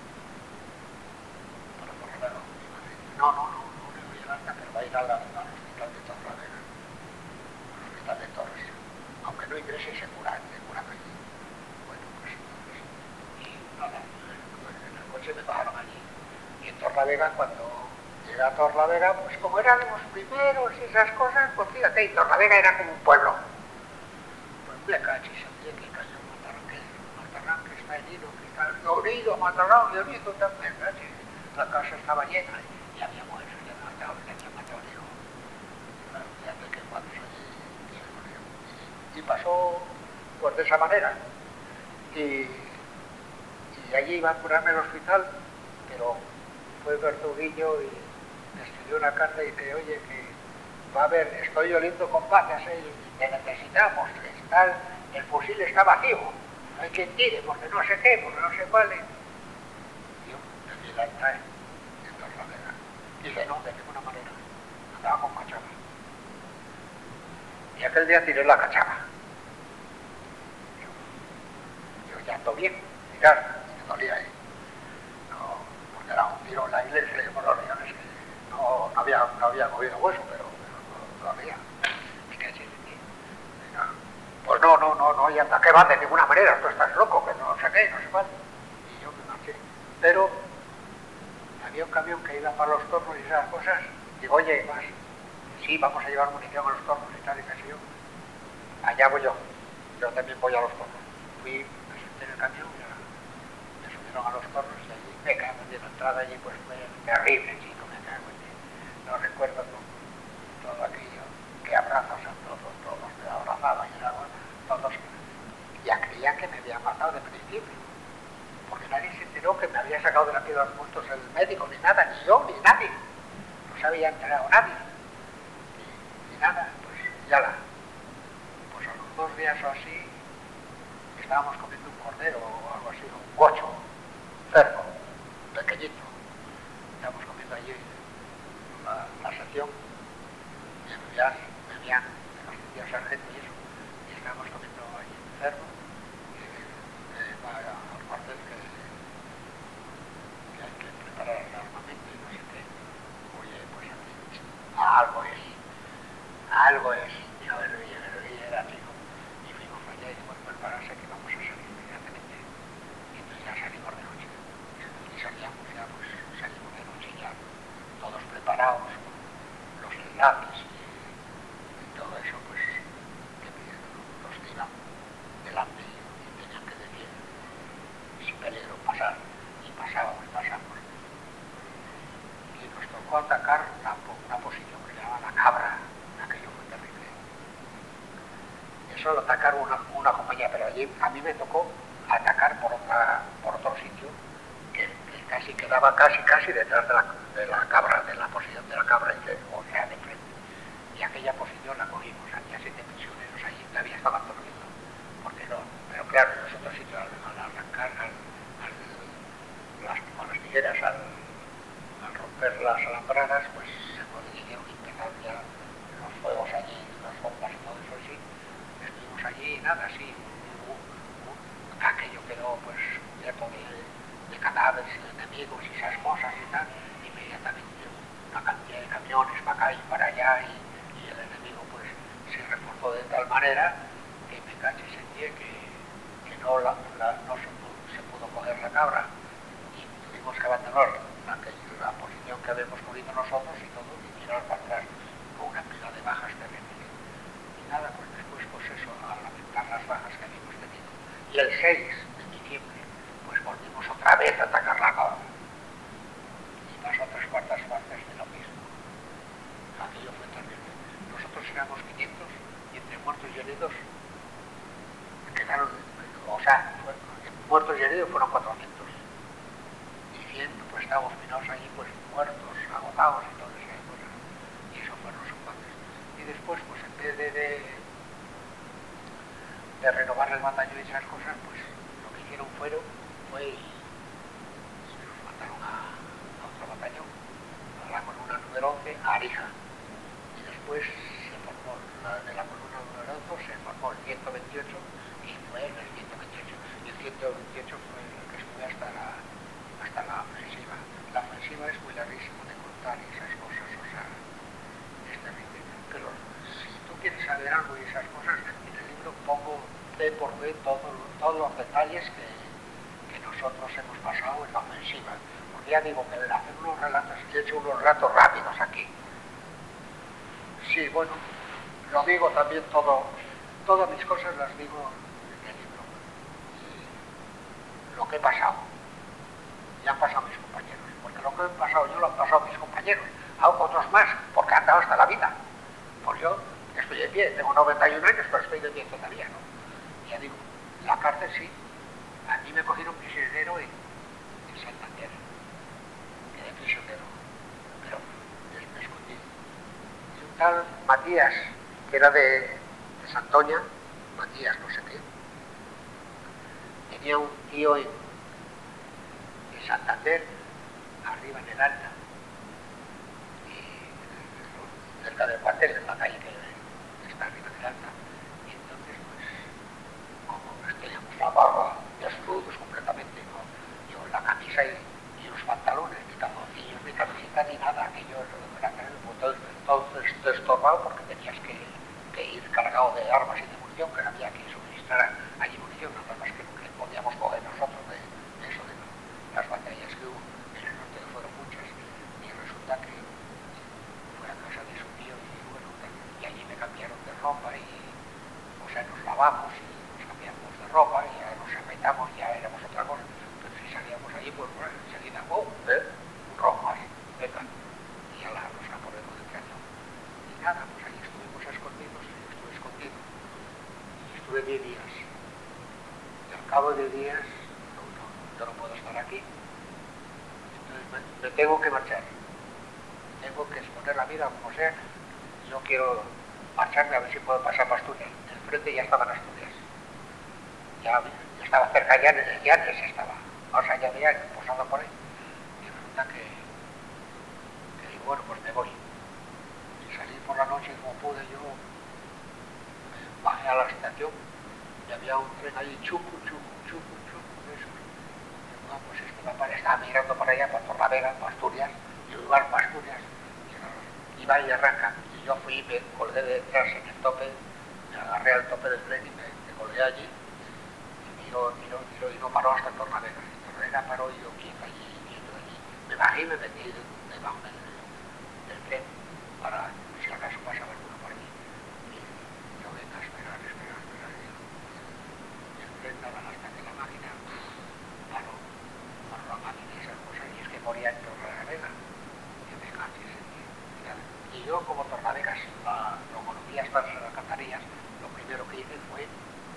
para Torlavega. Mi madre dice, no, no, no, no le voy a Miranda, pero va a ir a la, al hospital de Torlavega, al hospital de Torres. Aunque no ingrese ese cura, de cura allí. Bueno, pues entonces, y nada, pues en el coche me bajaron allí. Y en Torlavega, cuando llegué a Torlavega, pues como eran los primeros y esas cosas, pues fíjate, y Torlavega era como un pueblo. Pues me cachis, que cayó Matarrán, que Matarrán que está herido, que está herido, Matarrán y herido también, cachis. La casa estaba llena y había mujeres que han matado, que han matado al hijo. Claro, fíjate que cuando allí. Y pasó pues de esa manera y, y allí iba a curarme al hospital, pero fue Bertuguillo y me escribió una carta y dice, oye, que va a haber, estoy oliendo con patas, ¿eh? Y te necesitamos, que está, el fusil está vacío, no hay quien tire, porque no sé qué, porque no sé cuál es. Y yo me di la entrada y entonces la verdad. Dice, no, de ninguna manera, andaba con cachava. Y aquel día tiré la cachava. Yo, yo ya ando bien, mirar, me dolía, ¿eh? No, porque era un tiro en la iglesia y por los riñones que no, no, había, no había movido hueso, pero, pero no, todavía. Me caché de ti. Pues no, no, no, no, y anda, ¿qué va? De ninguna manera, tú estás loco, que no sé qué, no sé cuál. Y yo me marché. Pero había un camión que iba para los tornos y esas cosas. Digo, oye, más. Sí, vamos a llevar munición a los tornos y tal, y qué sé yo. Allá voy yo. Yo también voy a los tornos. Fui, me senté en el camión y me subieron a los tornos y allí me cago en la entrada allí pues fue terrible, chico, me cago en él. No recuerdo todo, todo aquello, que abrazos a todos, todos me abrazaban y luego todos ya creían que me habían matado de principio, porque nadie se enteró que me había sacado de la piel de los muertos el médico, ni nada, ni yo, ni nadie, no se había enterado nadie, ni, ni nada, pues ya la, pues a los dos días o así, estábamos comiendo un cordero o algo así, un gocho, cerdo, pequeñito. Estábamos comiendo allí la, la sección, y bebían, bebían, el sargento y eso, y estábamos comiendo allí un cerdo, y eh, va al cuartel que, que hay que preparar el armamento y no sé qué. Oye, pues aquí, algo es, algo es, y a ver, y a ver, y era tío. Y fuimos allá y dijimos, pues pararse que vamos a salir inmediatamente. Y entonces ya salimos de noche. Y salíamos ya, pues salimos de noche ya, todos preparados, con los enlaces y, y todo eso, pues, que los que iban delante y, y tenían que decir sin peligro pasar. Y pasábamos, pasamos. Y nos tocó atacar una, una posición que se llama La Cabra. Aquello fue terrible. Eso lo atacaron una, una compañía, pero allí a mí me tocó atacar por, otra, por otro sitio que, que casi quedaba casi casi detrás de la, de la cabra, de la posición de la cabra, y de, o sea, de frente. Y aquella posición la cogimos, había siete prisioneros allí, todavía estaban dormidos, porque no, pero claro, en los otros sitios al, al arrancar, al, al, las, con las tijeras, al, al romper las alambradas, pues se consiguieron empezar ya los fuegos allí, las bombas y todo eso así. Estuvimos allí y nada, así, aquello quedó pues cubierto de, de cadáveres y de enemigos y esas cosas y tal. Inmediatamente una cantidad de camiones para acá y para allá y, y el enemigo pues se reforzó de tal manera que me caché sentí que, que no, la, la, no se, pudo, se pudo coger la cabra y tuvimos que abandonar la, la posición que habíamos cogido nosotros y todo y mirar para atrás con una pila de bajas terribles. Y nada, pues después pues eso, a lamentar las bajas que habíamos tenido. Y el seis de diciembre pues volvimos otra vez a atacar la cabra. Y pasó tres cuartas partes de lo mismo. Aquello fue terrible. Nosotros éramos quinientos y entre muertos y heridos quedaron, o sea, fue, muertos y heridos fueron cuatrocientos. Y cien pues estábamos minados allí pues muertos, agotados y todo eso. Y eso fueron los combates. Y después pues en vez de, de, de renovar el batallón y esas cosas, pues lo que hicieron fueron, fue y nos mandaron a, a otro batallón, a la columna número once, a Arija. Y después se formó, la, de la columna número once se formó el ciento veintiocho y fue en el ciento veintiocho. Y el ciento veintiocho fue el que estuve hasta la, hasta la ofensiva. La ofensiva es muy larguísimo de contar y esas cosas, o sea, es terrible. Pero si tú quieres saber algo de esas cosas, en el libro pongo de por de todo, todos los detalles que, que nosotros hemos pasado en la ofensiva. Porque ya digo que al hacer unos relatos, he hecho unos relatos rápidos aquí. Sí, bueno, lo digo también todo, todas mis cosas las digo en el libro. Y lo que he pasado, ya han pasado mis compañeros, porque lo que he pasado yo lo han pasado mis compañeros, a otros más, porque han dado hasta la vida. Pues yo estoy de pie, tengo noventa y un años, pero estoy de pie todavía, ¿no? Ya digo, la cárcel sí, a mí me cogieron prisionero en, en Santander, quedé prisionero, pero me escondí. Y un tal Matías, que era de, de Santoña, Matías no sé qué, tenía un tío en, en Santander, arriba en el Alta, y cerca del cuartel, en la calle que está arriba en el Alta. Y entonces, pues, como teníamos la barba, desnudos completamente, ¿no? Yo la camisa y, y los pantalones, ni calzoncillos, ni camiseta, ni nada, aquello era todo, todo destorbado porque tenías que, que ir cargado de armas y de munición, que había que suministrar allí munición, nada más que, que podíamos coger nosotros de, de eso, de las batallas que hubo en el norte, que fueron muchas, y resulta que fue a casa de su tío y bueno, y allí me cambiaron de ropa y, o sea, nos lavamos y nos cambiamos de ropa y ya nos afeitamos, ya éramos otra cosa, pero si salíamos allí, pues aquí. Entonces me, me tengo que marchar. Tengo que exponer la vida como sea. Yo quiero marcharme a ver si puedo pasar para Asturias. El frente ya estaba en Asturias. Ya, ya estaba cerca, ya, ya antes estaba. O sea, ya había posado por ahí. Y resulta que, que digo, bueno, pues me voy. Y salí por la noche como pude, yo bajé a la estación y había un tren ahí, chucu, chucu, chucu, chucu, de esos. Y no, pues este papá estaba mirando para allá, para Torlavega, para Asturias, y yo iba para Asturias, y iba y arranca. Y yo fui, me colgué detrás en el tope, me agarré al tope del tren y me, me colgué allí, y miró, miró, miró, y no paró hasta Torlavega. Y Torlavega paró y yo quieto allí, quieto allí. Me bajé y me metí debajo del, del tren para, si acaso pasaba alguno por allí. Y yo venga a esperar, esperar, esperar. Y el tren daba hasta que la máquina paró, paró la máquina y esas cosas, y es que moría en Torlavega. Y me caché, y yo como Torlavegas lo conocía estas alcantarillas, lo primero que hice fue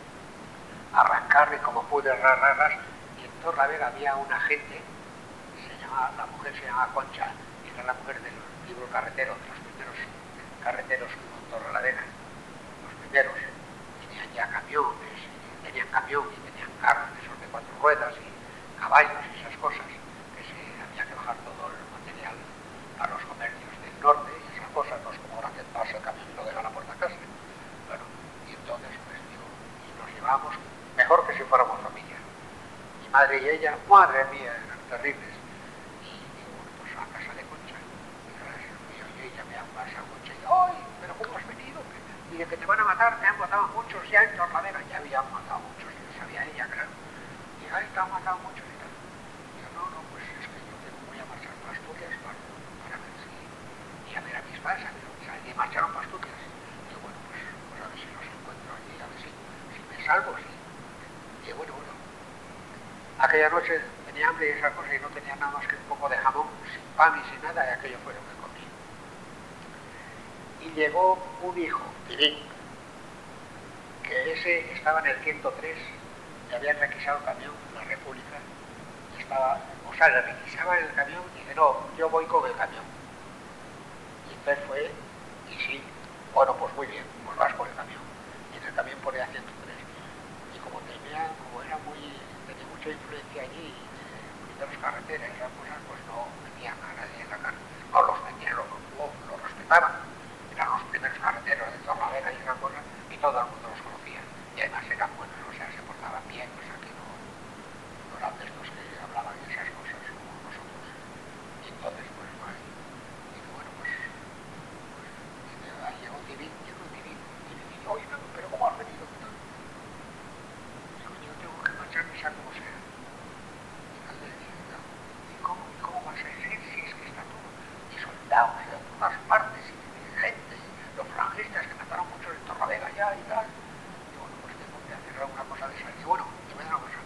arrancar y como pude ras, y en Torlavega había una gente, se llamaba, la mujer se llamaba Concha, y era la mujer del libro carretero, de los primeros carreteros que hubo en Torlavega, los primeros, tenían ya camiones, tenían camión y tenían carros de esos de cuatro ruedas y caballos y esas cosas, que se había que bajar todo el material para los comercios del norte y esas cosas, no es como ahora que pasa el camión y lo deja a la puerta de casa. Bueno, y entonces pues digo, y nos llevábamos mejor que si fuéramos familia. Mi madre y ella, madre mía, eran terribles. Y digo, bueno, pues a casa de Concha. Y yo y ella me han pasado a Concha y ¡ay! ¿Pero cómo has venido? Y de que te van a matar, te han matado muchos ya en Torlavega. Ya habían matado muchos, y lo sabía ella, claro. Y ay, te han matado muchos y tal. Y yo, no, no, pues es que yo tengo, voy a marchar para Asturias para, para ver si... Y a ver a mis padres, a ver, o sea, y marcharon para Asturias. Y yo, bueno, pues, pues a ver si los encuentro allí, a ver si, si me salvo, sí. Y bueno, bueno. Aquella noche tenía hambre y esa cosa y no tenía nada más que un poco de jamón, sin pan y sin nada, y aquello fue lo que comí. Y llegó un hijo, Pirín, que ese estaba en el ciento tres, le habían requisado el camión, la República, y estaba, o sea, le requisaba el camión y dice, no, yo voy con el camión. Y entonces fue, y sí, bueno, pues muy bien, pues vas con el camión. Y en el camión ponía ciento tres. Y como tenía, como era muy, tenía mucha influencia allí, de primeros carreteras y esas cosas, pues no metían a nadie en la carretera. No los metían, los, los, los respetaban. Eran los primeros carreteros de Torlavega y esas cosas, y todo el mundo los conocía. Y además eran buenos, o sea, se portaban bien, o sea, que no, no eran de estos que hablaban de esas cosas como nosotros. Y entonces, pues, bueno, y bueno, pues, pues ahí llegó Tibín, llegó Tibín, y me dice, oye, no, pero ¿cómo has venido? Digo, yo tengo que marcharme, sea como sea. Y tal vez, ¿y cómo, y cómo vas a decir si es que está todo? Y soldados de todas partes, y gente, y los franquistas que mataron muchos en Torlavega ya y tal. Y bueno, pues tengo que hacer alguna cosa de esa. Y bueno, dime una cosa.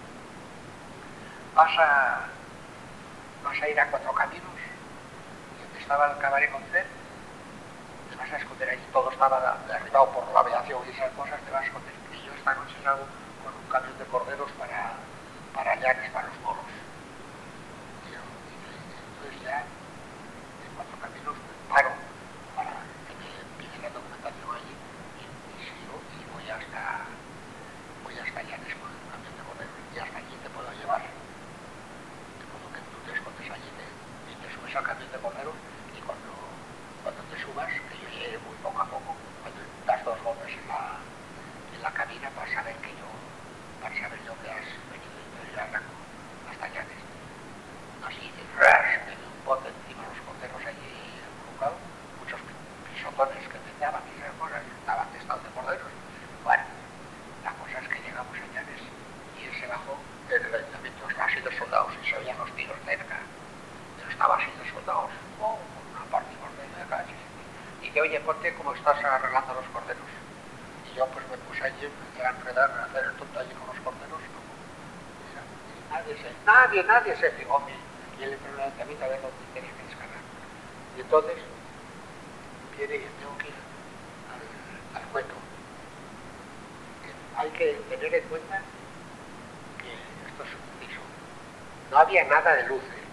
Vas a, vas a ir a Cuatro Caminos, y donde estaba el cabaret Concert, te vas a esconder allí, todo estaba derribado por la aviación y esas cosas, te vas a esconder. Y yo esta noche salgo con un camión de corderos para, para Llanes, para los moros. Y yo, y, y entonces ya, en Cuatro Caminos, me paro para que me piden la documentación allí y, y sigo y voy hasta, voy hasta Llanes con un camión de corderos y hasta allí te puedo llevar. De modo que tú te escondes allí te, y te subes al camión de corderos y cuando, cuando te subas, que yo llegué muy poco a poco, cuando das dos golpes en la, en la cabina para saber que yo, para saber yo que has venido y yo arranco hasta Llanes. Así de ras, me dio un bote encima de los corderos allí colocados, muchos pisotones que me daban y esas cosas, estaban testados de corderos. Bueno, la cosa es que llegamos a Llanes y él se bajó del ayuntamiento, estaba así de soldados y se oían los tiros cerca. Pero estaba así de soldados, oh, con una parte cordero de calle. Y dice, oye, ponte como estás arreglando los corderos. Y yo pues me puse allí, empecé a enredar, a hacer el tonto allí con los corderos. Mira, y nadie se, nadie, nadie se fijó en mí. Y él entró en el ayuntamiento a ver dónde tenía que descargar. Y entonces viene y tengo que ir al, al cuento. Hay que tener en cuenta que esto es un piso. no había nada de luz. ¿eh?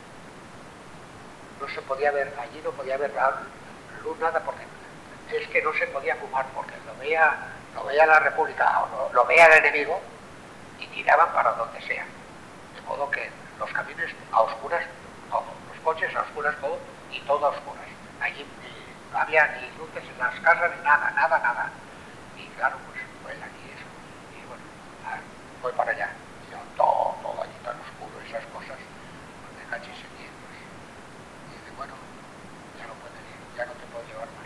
No se podía ver, allí no podía ver la luz, nada, porque es que no se podía fumar, porque lo veía, lo veía la República, o lo, lo veía el enemigo, y tiraban para donde sea. De modo que los camiones a oscuras, todo, los coches a oscuras, todo, y todo a oscuras. Allí ni, no había ni luces en las casas, ni nada, nada, nada. Y claro, pues fue allí eso. Y bueno, voy para allá. Y yo, todo, todo allí tan oscuro, esas cosas, pues me cachis en diez, pues. Y dice, bueno, ya no puedes ir, ya no te puedo llevar más.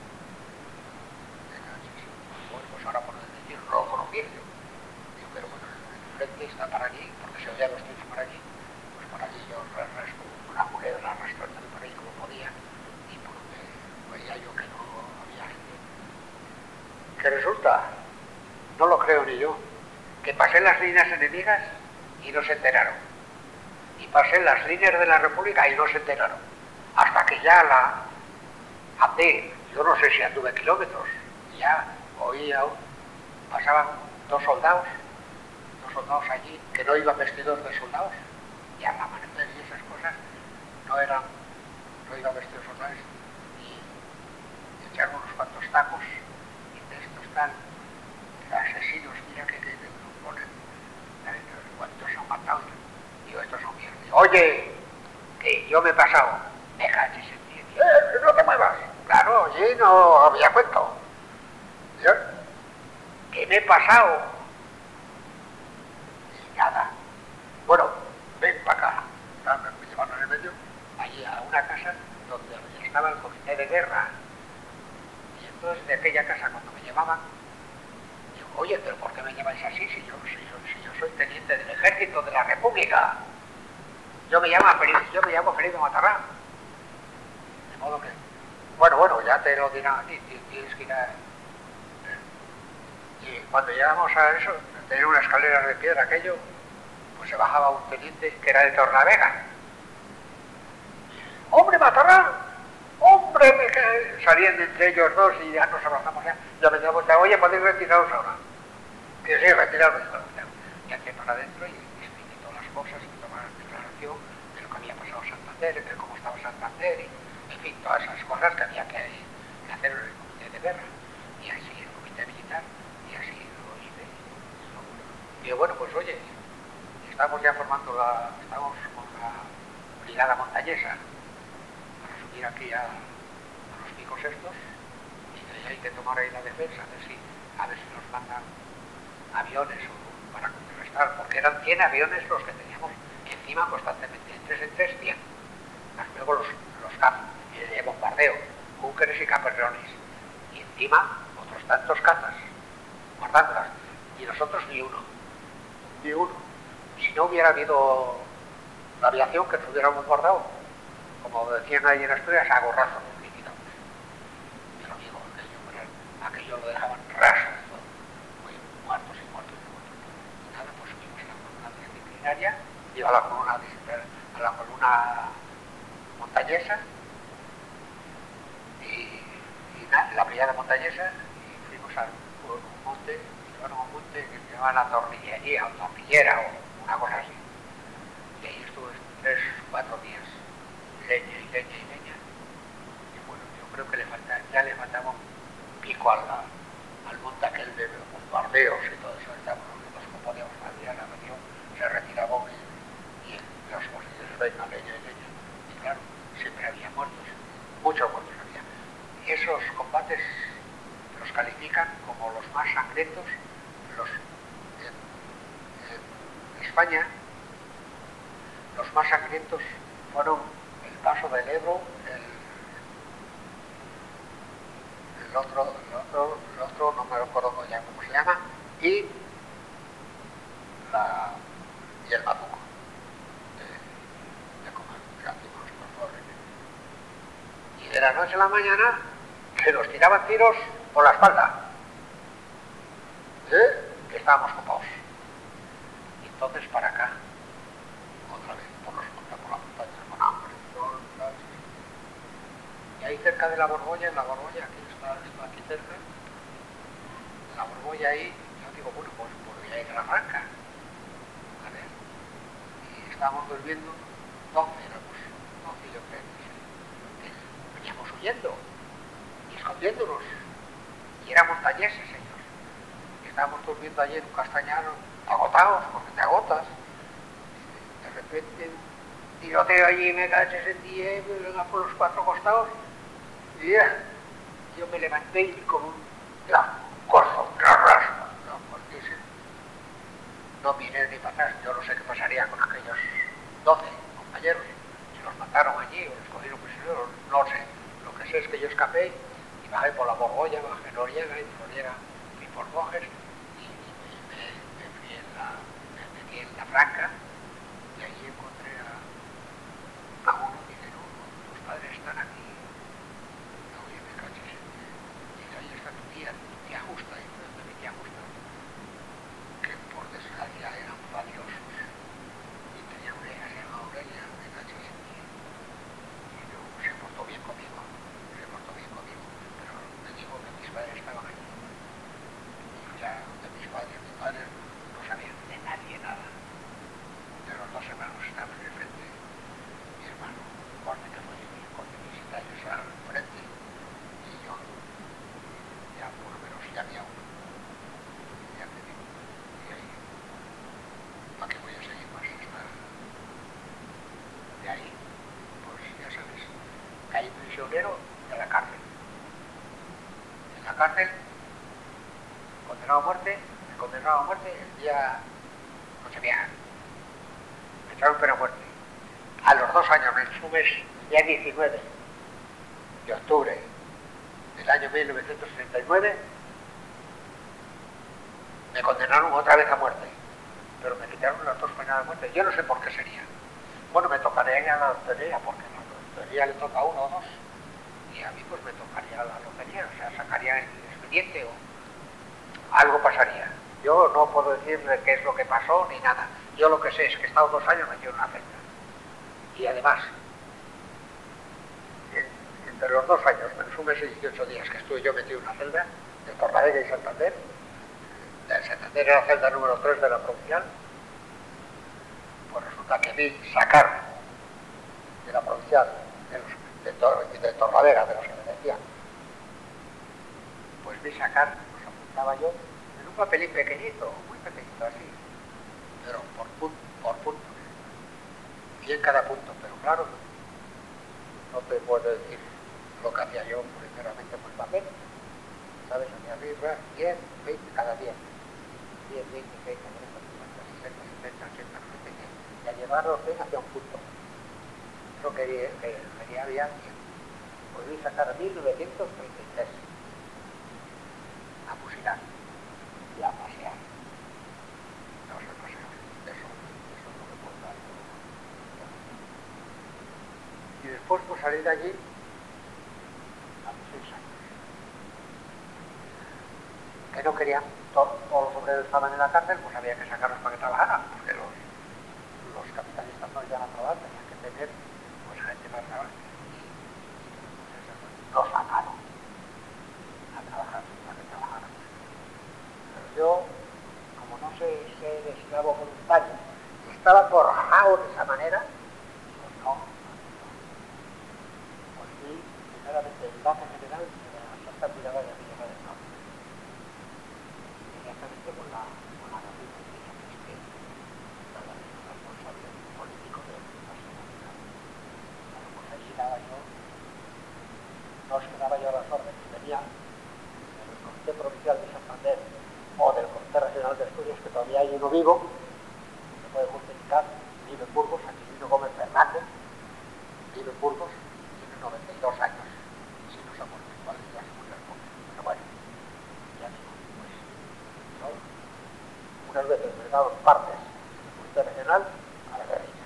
Me cachis. Bueno, pues ahora por decir, rojo, no yo. Digo, pero bueno, el frente está para allí, porque se oía los tiros para allí, pues por allí yo rasco una culebra, arrastrando por ahí como podía, y porque veía yo que no había gente. Que resulta, no lo creo ni yo, que pasé las líneas enemigas y no se enteraron. Y pasé las líneas de la República y no se enteraron. Hasta que ya la andé, yo no sé si anduve kilómetros, y ya oía, pasaban dos soldados, dos soldados allí, que no iban vestidos de soldados, y al amanecer y esas cosas, no eran, no iban vestidos de soldados, y, y echaron unos cuantos tacos, y de estos tal, asesinos, mira que, que, que lo ponen, cuántos han matado, y digo, estos son mierda. Oye, que yo me he pasado, me cachis en ti, eh, no te muevas, claro, allí no había cuento, ¿sí? Que me he pasado, y nada, bueno, ven para acá, me llevaron en el medio, allí a una casa donde estaba el comité de guerra, y entonces de aquella casa cuando me llevaban, digo, oye, pero ¿por qué me lleváis así si yo, si yo, si yo soy teniente del ejército de la República? Yo me llamo Felipe, yo me llamo Felipe Matarrán. De modo que, bueno, bueno, ya te lo dirán a ti, tienes que ir a... Y cuando llegamos a eso, tenía unas escaleras de piedra aquello, pues se bajaba un teniente que era de Torlavega. ¡Hombre, Matarrán! ¡Hombre! Me cae! Salían entre ellos dos y ya nos abrazamos ya. Ya me dio vuelta, oye, podéis retiraros ahora. Que sí, retiraros. Ya entré para adentro y expliqué todas las cosas, y tomé la declaración de lo que había pasado en Santander, de cómo estaba Santander, y en fin, todas esas cosas que había que, que hacer en el comité de guerra. Y así el comité militar, y así lo hice. Y digo, bueno, pues oye, estamos ya formando la, estamos con la brigada montañesa para subir aquí a, a los picos estos, y que hay que tomar ahí la defensa, a ver si, a ver si nos mandan aviones o para contrarrestar, porque eran cien aviones los que teníamos encima constantemente, en tres en tres, cien. Luego los, los cazas de bombardeo, búnkeres y caperrones, y encima otros tantos cazas, guardándolas, y nosotros ni uno, ni uno. Si no hubiera habido la aviación que nos hubiera bombardado, como decían ahí en Asturias, a gorrazo nos liquidamos. Pero digo, aquello, aquello lo dejaban raso, muy muertos y muertos y muertos. Y nada, pues subimos a la columna disciplinaria y a la columna, a la columna montañesa y, y nada, la brigada montañesa, y fuimos a un monte, llevaron a un monte que se llama la torrillería o torrillera o una cosa así. Y ahí estuve tres, cuatro días, leña y leña y leña. Y bueno, yo creo que le falta, ya le faltaba un pico al, al monte aquel de bombardeos y todo eso. Estábamos los únicos que podíamos salir a la avión, se retiraba y, y los posibles venga leña y leña. Y claro, siempre había muertos, muchos muertos había. Y esos combates los califican como los más sangrientos. Los, en, en España, los más sangrientos fueron el paso del Ebro, el, el, otro, el, otro, el otro, no me acuerdo ya cómo se llama, y, la, y el Mapuco. Y de la noche a la mañana se nos tiraban tiros por la espalda, ¿eh? Que estábamos copados. Y entonces para acá, otra vez, por los montes, por la montaña, con hambre, sol, tal. Y ahí cerca de la Borgoña, en la Borgoña, aquí está, está aquí cerca, en la Borgoña ahí, yo digo, bueno, pues podría ir a la Franca. A ver. Y estábamos durmiendo, doce éramos, doce yo creo, que veníamos huyendo y escondiéndonos, y eran montañeses ellos, y estábamos durmiendo allí en un castañar, agotados, porque te agotas, y de repente tiroteo allí, me caches en ti, me venga por los cuatro costados, y ya, yo me levanté y con un ya, corazón, raspa, no, porque ese, no miré ni para atrás, yo no sé qué pasaría con aquellos doce compañeros, si los mataron allí o los cogieron prisioneros, no sé, lo que sé es que yo escapé y bajé por la Borgolla, bajé en Noriega y de Noriega fui por Bojes y me, me, me fui en la, me metí en la Franca y allí encontré a, a uno y dije, no, tus padres están aquí. Oye, me caches, y ahí está tu tía, tu tía Justa, y fue donde mi tía Justa, que por desgracia eran valiosos y tenía una hija que se llamaba Aurelia, me caches, y, y yo, se portó bien conmigo, se portó bien conmigo, pero me dijo que mis padres estaban allí. Y ya, de mis padres, mis padres no sabían de nadie nada, de los dos hermanos estaban en el frente, mi hermano, Jorge, que fue con diecisiete años al frente, y yo, ya por lo menos ya había uno, ya te digo, y ahí, ¿para qué voy a seguir más? Hasta de ahí, pues ya sabes, caí prisionero de la cárcel. En la cárcel, condenado a muerte, me condenaron a muerte el día, no sé bien, me echaron pena a muerte. A los dos años, en un mes, el día diecinueve de octubre del año mil novecientos sesenta y nueve, me condenaron otra vez a muerte, pero me quitaron las dos penas de muerte. Yo no sé por qué sería. Bueno, me tocaría ir a la lotería, porque a la lotería le toca a uno o dos, y a mí pues me tocaría la lotería, o sea, sacaría el expediente o algo pasaría. Yo no puedo decirle qué es lo que pasó ni nada. Yo lo que sé es que he estado dos años metido en una celda. Y además, en, entre los dos años, menos un mes y dieciocho días que estuve yo metido en una celda, de Torlavega y Santander, de Santander era la celda número tres de la provincial, pues resulta que vi sacar de la provincial, de, los, de, Tor, de Torlavega, de los que me decían, pues vi sacar, pues apuntaba yo, en un papelín pequeñito, muy pequeñito así, pero por punto, por punto. Y en cada punto, pero claro, no te puedo decir lo que hacía yo primeramente por el papel, ¿sabes? Hacia arriba, diez, veinte, cada diez, diez, veinte, treinta, cuarenta, cincuenta, sesenta, setenta, ochenta, noventa, cien, y a llevarlos hacia un punto. Eso quería, que quería había cien. Podría sacar mil novecientos treinta y tres a fusilar y a pasear. No sé pasear, eso, eso no me puedo dar. Y después por salir de allí a los seis años. Que no querían, todos, todos los obreros estaban en la cárcel, pues había que sacarlos para que trabajaran, porque los, los capitalistas no iban a trabajar, tenían que tener pues gente para trabajar. Y los sacaron a trabajar, para que trabajaran. Pero yo, como no sé ser esclavo voluntario, estaba forjado de esa manera, pues no. Pues sí, primeramente el base general de la Santa Cuidada de Villa del Norte. Inmediatamente con la con la noticia de que es que estaba el responsable político de la Santa. Bueno, pues allí daba yo, no es que daba yo las órdenes, venía del Comité Provincial de Santander o del Comité Regional de Estudios, que todavía hay uno vivo, se puede justificar, vive en Burgos, aquí vino Gómez Fernández, vive en Burgos, tiene noventa y dos años, si no se ha muerto, vale, ya se murió el pobre, pero bueno, ya digo, pues yo unas veces me he dado partes del Comité Regional a la guerrilla,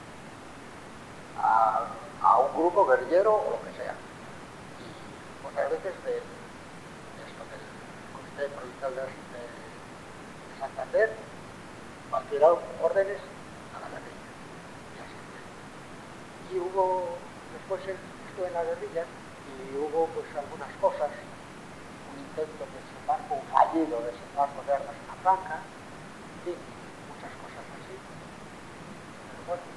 a, a un grupo guerrillero o lo que sea, y otras veces del, de esto, del Comité Provincial de, de, de Santander, partieron órdenes a la guerrilla, y así fue. Y hubo, después estuve en la guerrilla y hubo pues algunas cosas, un intento de desembarco, un fallido desembarco de armas en la Franca, en fin, muchas cosas así. Pero bueno,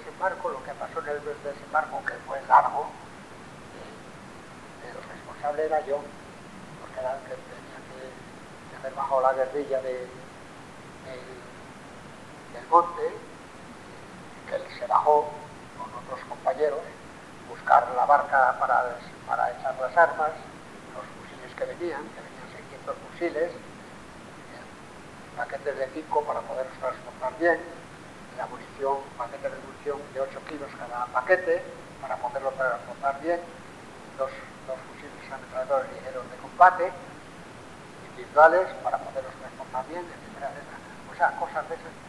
desembarco, lo que pasó en el desembarco, que fue largo, eh, el responsable era yo, porque era el que tenía que, que haber bajado la guerrilla de, de, del monte, que él se bajó con otros compañeros, buscar la barca para, para echar las armas, los fusiles que venían, que venían seiscientos fusiles, paquetes de cinco para poder transportar bien, la munición, paquetes de munición de ocho kilos cada paquete para poderlo transportar bien, dos, dos fusiles ametralladores ligeros de combate, individuales para poderlos transportar bien, etcétera, etcétera. O sea, cosas de esas